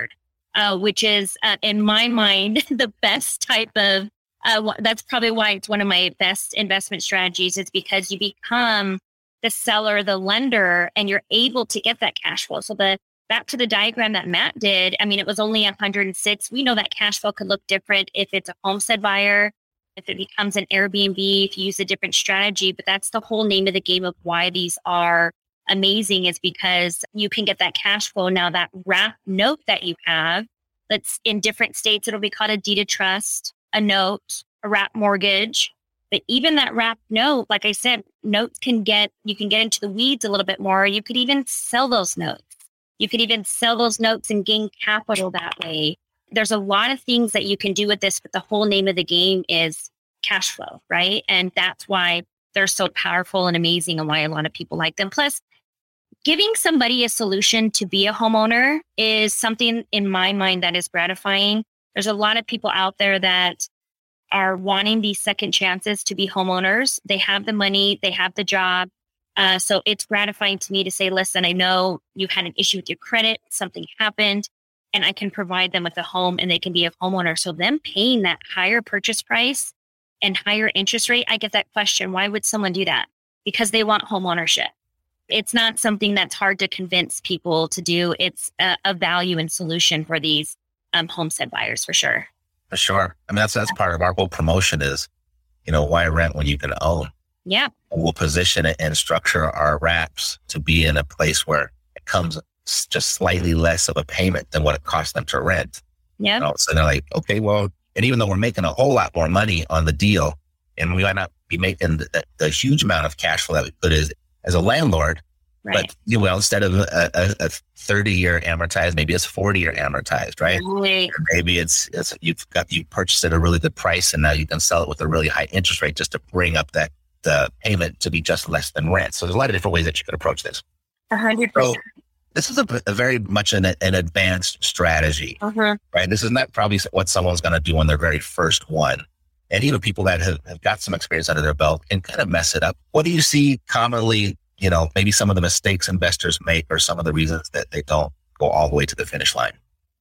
uh, which is, uh, in my mind, the best type of, uh, that's probably why it's one of my best investment strategies. It's because you become the seller, the lender, and you're able to get that cash flow. So the back to the diagram that Matt did, I mean, it was only one hundred six. We know that cash flow could look different if it's a homestead buyer, if it becomes an Airbnb, if you use a different strategy. But that's the whole name of the game of why these are amazing, is because you can get that cash flow. Now, that wrap note that you have, that's in different states, it'll be called a deed of trust, a note, a wrap mortgage. But even that wrap note, like I said, notes can get, you can get into the weeds a little bit more. You could even sell those notes. You could even sell those notes and gain capital that way. There's a lot of things that you can do with this, but the whole name of the game is cash flow, right? And that's why they're so powerful and amazing and why a lot of people like them. Plus, giving somebody a solution to be a homeowner is something in my mind that is gratifying. There's a lot of people out there that are wanting these second chances to be homeowners. They have the money, they have the job. Uh, so it's gratifying to me to say, listen, I know you had an issue with your credit, something happened, and I can provide them with a home and they can be a homeowner. So them paying that higher purchase price and higher interest rate, I get that question. Why would someone do that? Because they want home ownership. It's not something that's hard to convince people to do. It's a, a value and solution for these um, homestead buyers for sure. For sure. I mean, that's that's part of our whole promotion is, you know, why rent when you can own? Yeah. We'll position it and structure our wraps to be in a place where it comes just slightly less of a payment than what it costs them to rent. Yeah. You know, so they're like, okay, well, and even though we're making a whole lot more money on the deal, and we might not be making the, the huge amount of cash flow that we could as, as a landlord, right. But you know, instead of a, a, a thirty year amortized, maybe it's forty year amortized, right? Right. Or maybe it's, it's you've got you purchased at a really good price, and now you can sell it with a really high interest rate just to bring up that the payment to be just less than rent. So there's a lot of different ways that you could approach this. A hundred percent. This is a, a very much an, an advanced strategy, uh-huh. right? This is not probably what someone's going to do on their very first one. And even people that have, have got some experience under their belt and kind of mess it up. What do you see commonly, you know, maybe some of the mistakes investors make or some of the reasons that they don't go all the way to the finish line?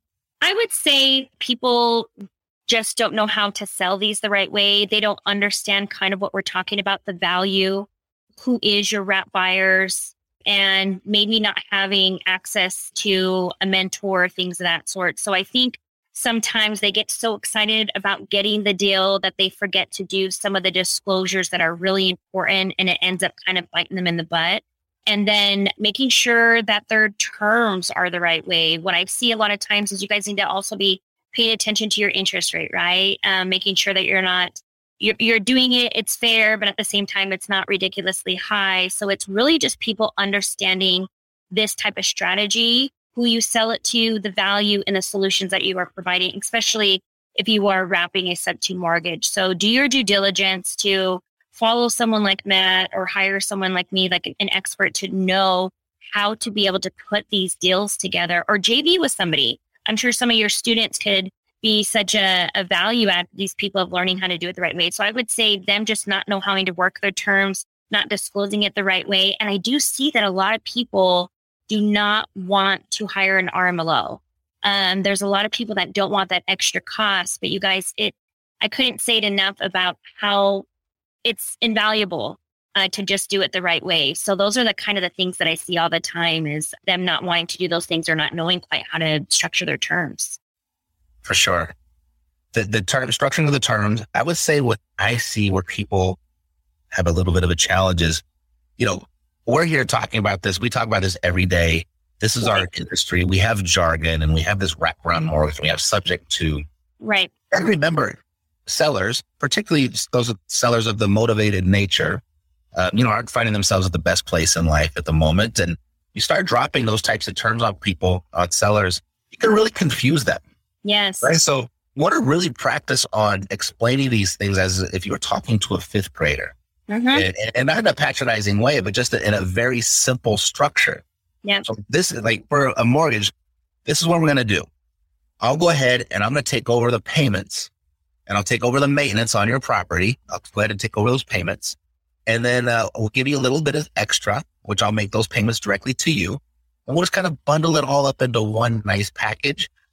I would say people just don't know how to sell these the right way. They don't understand kind of what we're talking about, the value, who is your wrap buyers, and maybe not having access to a mentor, things of that sort. So I think sometimes they get so excited about getting the deal that they forget to do some of the disclosures that are really important, and it ends up kind of biting them in the butt. And then making sure that their terms are the right way. What I see a lot of times is you guys need to also be paying attention to your interest rate, right? Um, making sure that you're not, you're, you're doing it, it's fair, but at the same time, it's not ridiculously high. So it's really just people understanding this type of strategy, who you sell it to, the value and the solutions that you are providing, especially if you are wrapping a sub two mortgage. So do your due diligence to follow someone like Matt or hire someone like me, like an expert, to know how to be able to put these deals together, or J V with somebody. I'm sure some of your students could be such a, a value add to these people of learning how to do it the right way. So I would say them just not know how to work their terms, not disclosing it the right way. And I do see that a lot of people do not want to hire an R M L O. Um, there's a lot of people that don't want that extra cost, but you guys, it, I couldn't say it enough about how it's invaluable uh, to just do it the right way. So those are the kind of the things that I see all the time, is them not wanting to do those things or not knowing quite how to structure their terms. For sure. The the term structuring of the terms, I would say what I see where people have a little bit of a challenge is, you know, we're here talking about this. We talk about this every day. This is right. Our industry. We have jargon and we have this wraparound mortgage. And we have subject to. Right. And remember, sellers, particularly those sellers of the motivated nature, uh, you know, aren't finding themselves at the best place in life at the moment. And you start dropping those types of terms on people, on sellers, you can really confuse them. Yes. Right. So you want to really practice on explaining these things as if you were talking to a fifth grader. Mm-hmm. and, and not in a patronizing way, but just in a very simple structure. Yeah. So this is like for a mortgage, this is what we're going to do. I'll go ahead and I'm going to take over the payments, and I'll take over the maintenance on your property. I'll go ahead and take over those payments. And then uh, we'll give you a little bit of extra, which I'll make those payments directly to you. And we'll just kind of bundle it all up into one nice package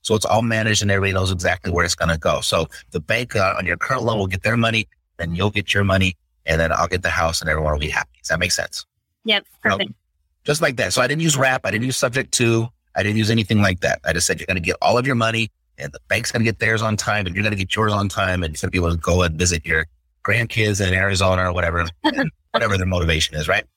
So it's all managed and everybody knows exactly where it's going to go. So the bank uh, on your current loan will get their money, then you'll get your money, and then I'll get the house and everyone will be happy. Does that make sense? Yep. Perfect. So, just like that. So I didn't use wrap. I didn't use subject to. I didn't use anything like that. I just said, you're going to get all of your money and the bank's going to get theirs on time and you're going to get yours on time. And you're going to be able to go and visit your grandkids in Arizona or whatever, whatever their motivation is, right?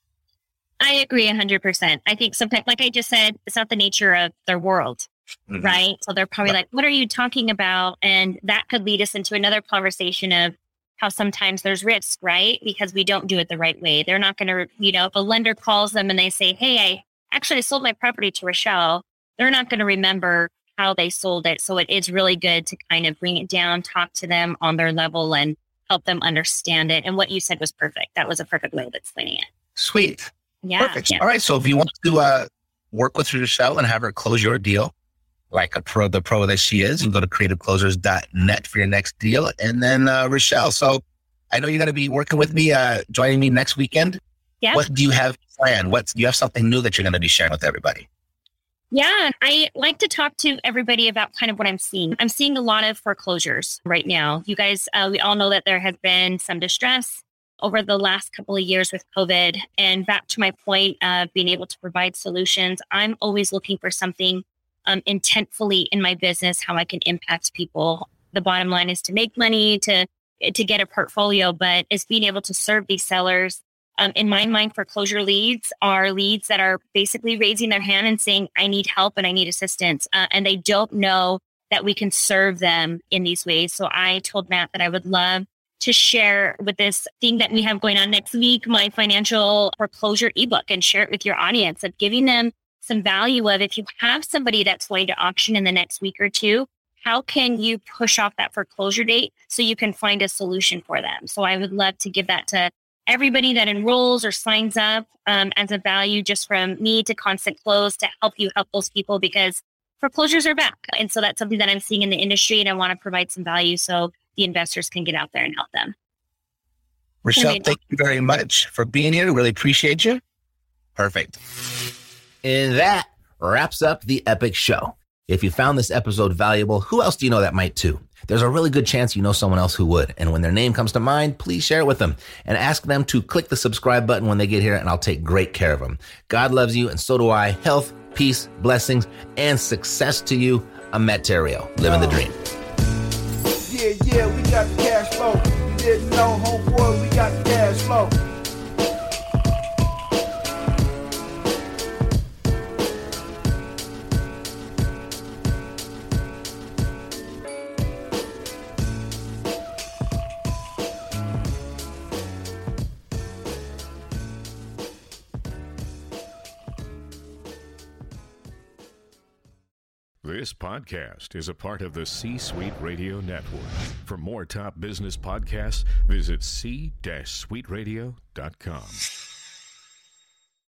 I agree one hundred percent. I think sometimes, like I just said, it's not the nature of their world, mm-hmm. right? So they're probably right. like, what are you talking about? And that could lead us into another conversation of how sometimes there's risk, right? Because we don't do it the right way. They're not going to, you know, if a lender calls them and they say, hey, I actually I sold my property to Rochelle, they're not going to remember how they sold it. So it is really good to kind of bring it down, talk to them on their level and help them understand it. And what you said was perfect. That was a perfect way of explaining it. Sweet. Yeah. Perfect. Yeah. All right. So if you want to uh, work with Rochelle and have her close your deal, like a pro, the pro that she is, you can go to creative closers dot net for your next deal. And then uh, Rochelle, so I know you're going to be working with me, uh, joining me next weekend. Yeah. What do you have planned? What's, do you have something new that you're going to be sharing with everybody? Yeah, I like to talk to everybody about kind of what I'm seeing. I'm seeing a lot of foreclosures right now. You guys, uh, we all know that there has been some distress over the last couple of years with COVID. And back to my point of being able to provide solutions, I'm always looking for something um, intentfully in my business, how I can impact people. The bottom line is to make money, to to get a portfolio, but it's being able to serve these sellers. Um, in my mind, foreclosure leads are leads that are basically raising their hand and saying, I need help and I need assistance. Uh, and they don't know that we can serve them in these ways. So I told Matt that I would love to share with this thing that we have going on next week, my financial foreclosure ebook, and share it with your audience of giving them some value of, if you have somebody that's going to auction in the next week or two, how can you push off that foreclosure date so you can find a solution for them? So I would love to give that to everybody that enrolls or signs up um, as a value, just from me to Constant Close, to help you help those people, because foreclosures are back. And so that's something that I'm seeing in the industry, and I want to provide some value so the investors can get out there and help them. Rochelle, thank you very much for being here. Really appreciate you. Perfect. And that wraps up the Epic Show. If you found this episode valuable, who else do you know that might too? There's a really good chance you know someone else who would. And when their name comes to mind, please share it with them and ask them to click the subscribe button when they get here, and I'll take great care of them. God loves you, and so do I. Health, peace, blessings, and success to you. I'm Matt Theriault, living the dream. Yeah, yeah, we got the cash flow. You didn't know, homeboy, we got the cash flow. This podcast is a part of the C-Suite Radio Network. For more top business podcasts, visit c suite radio dot com.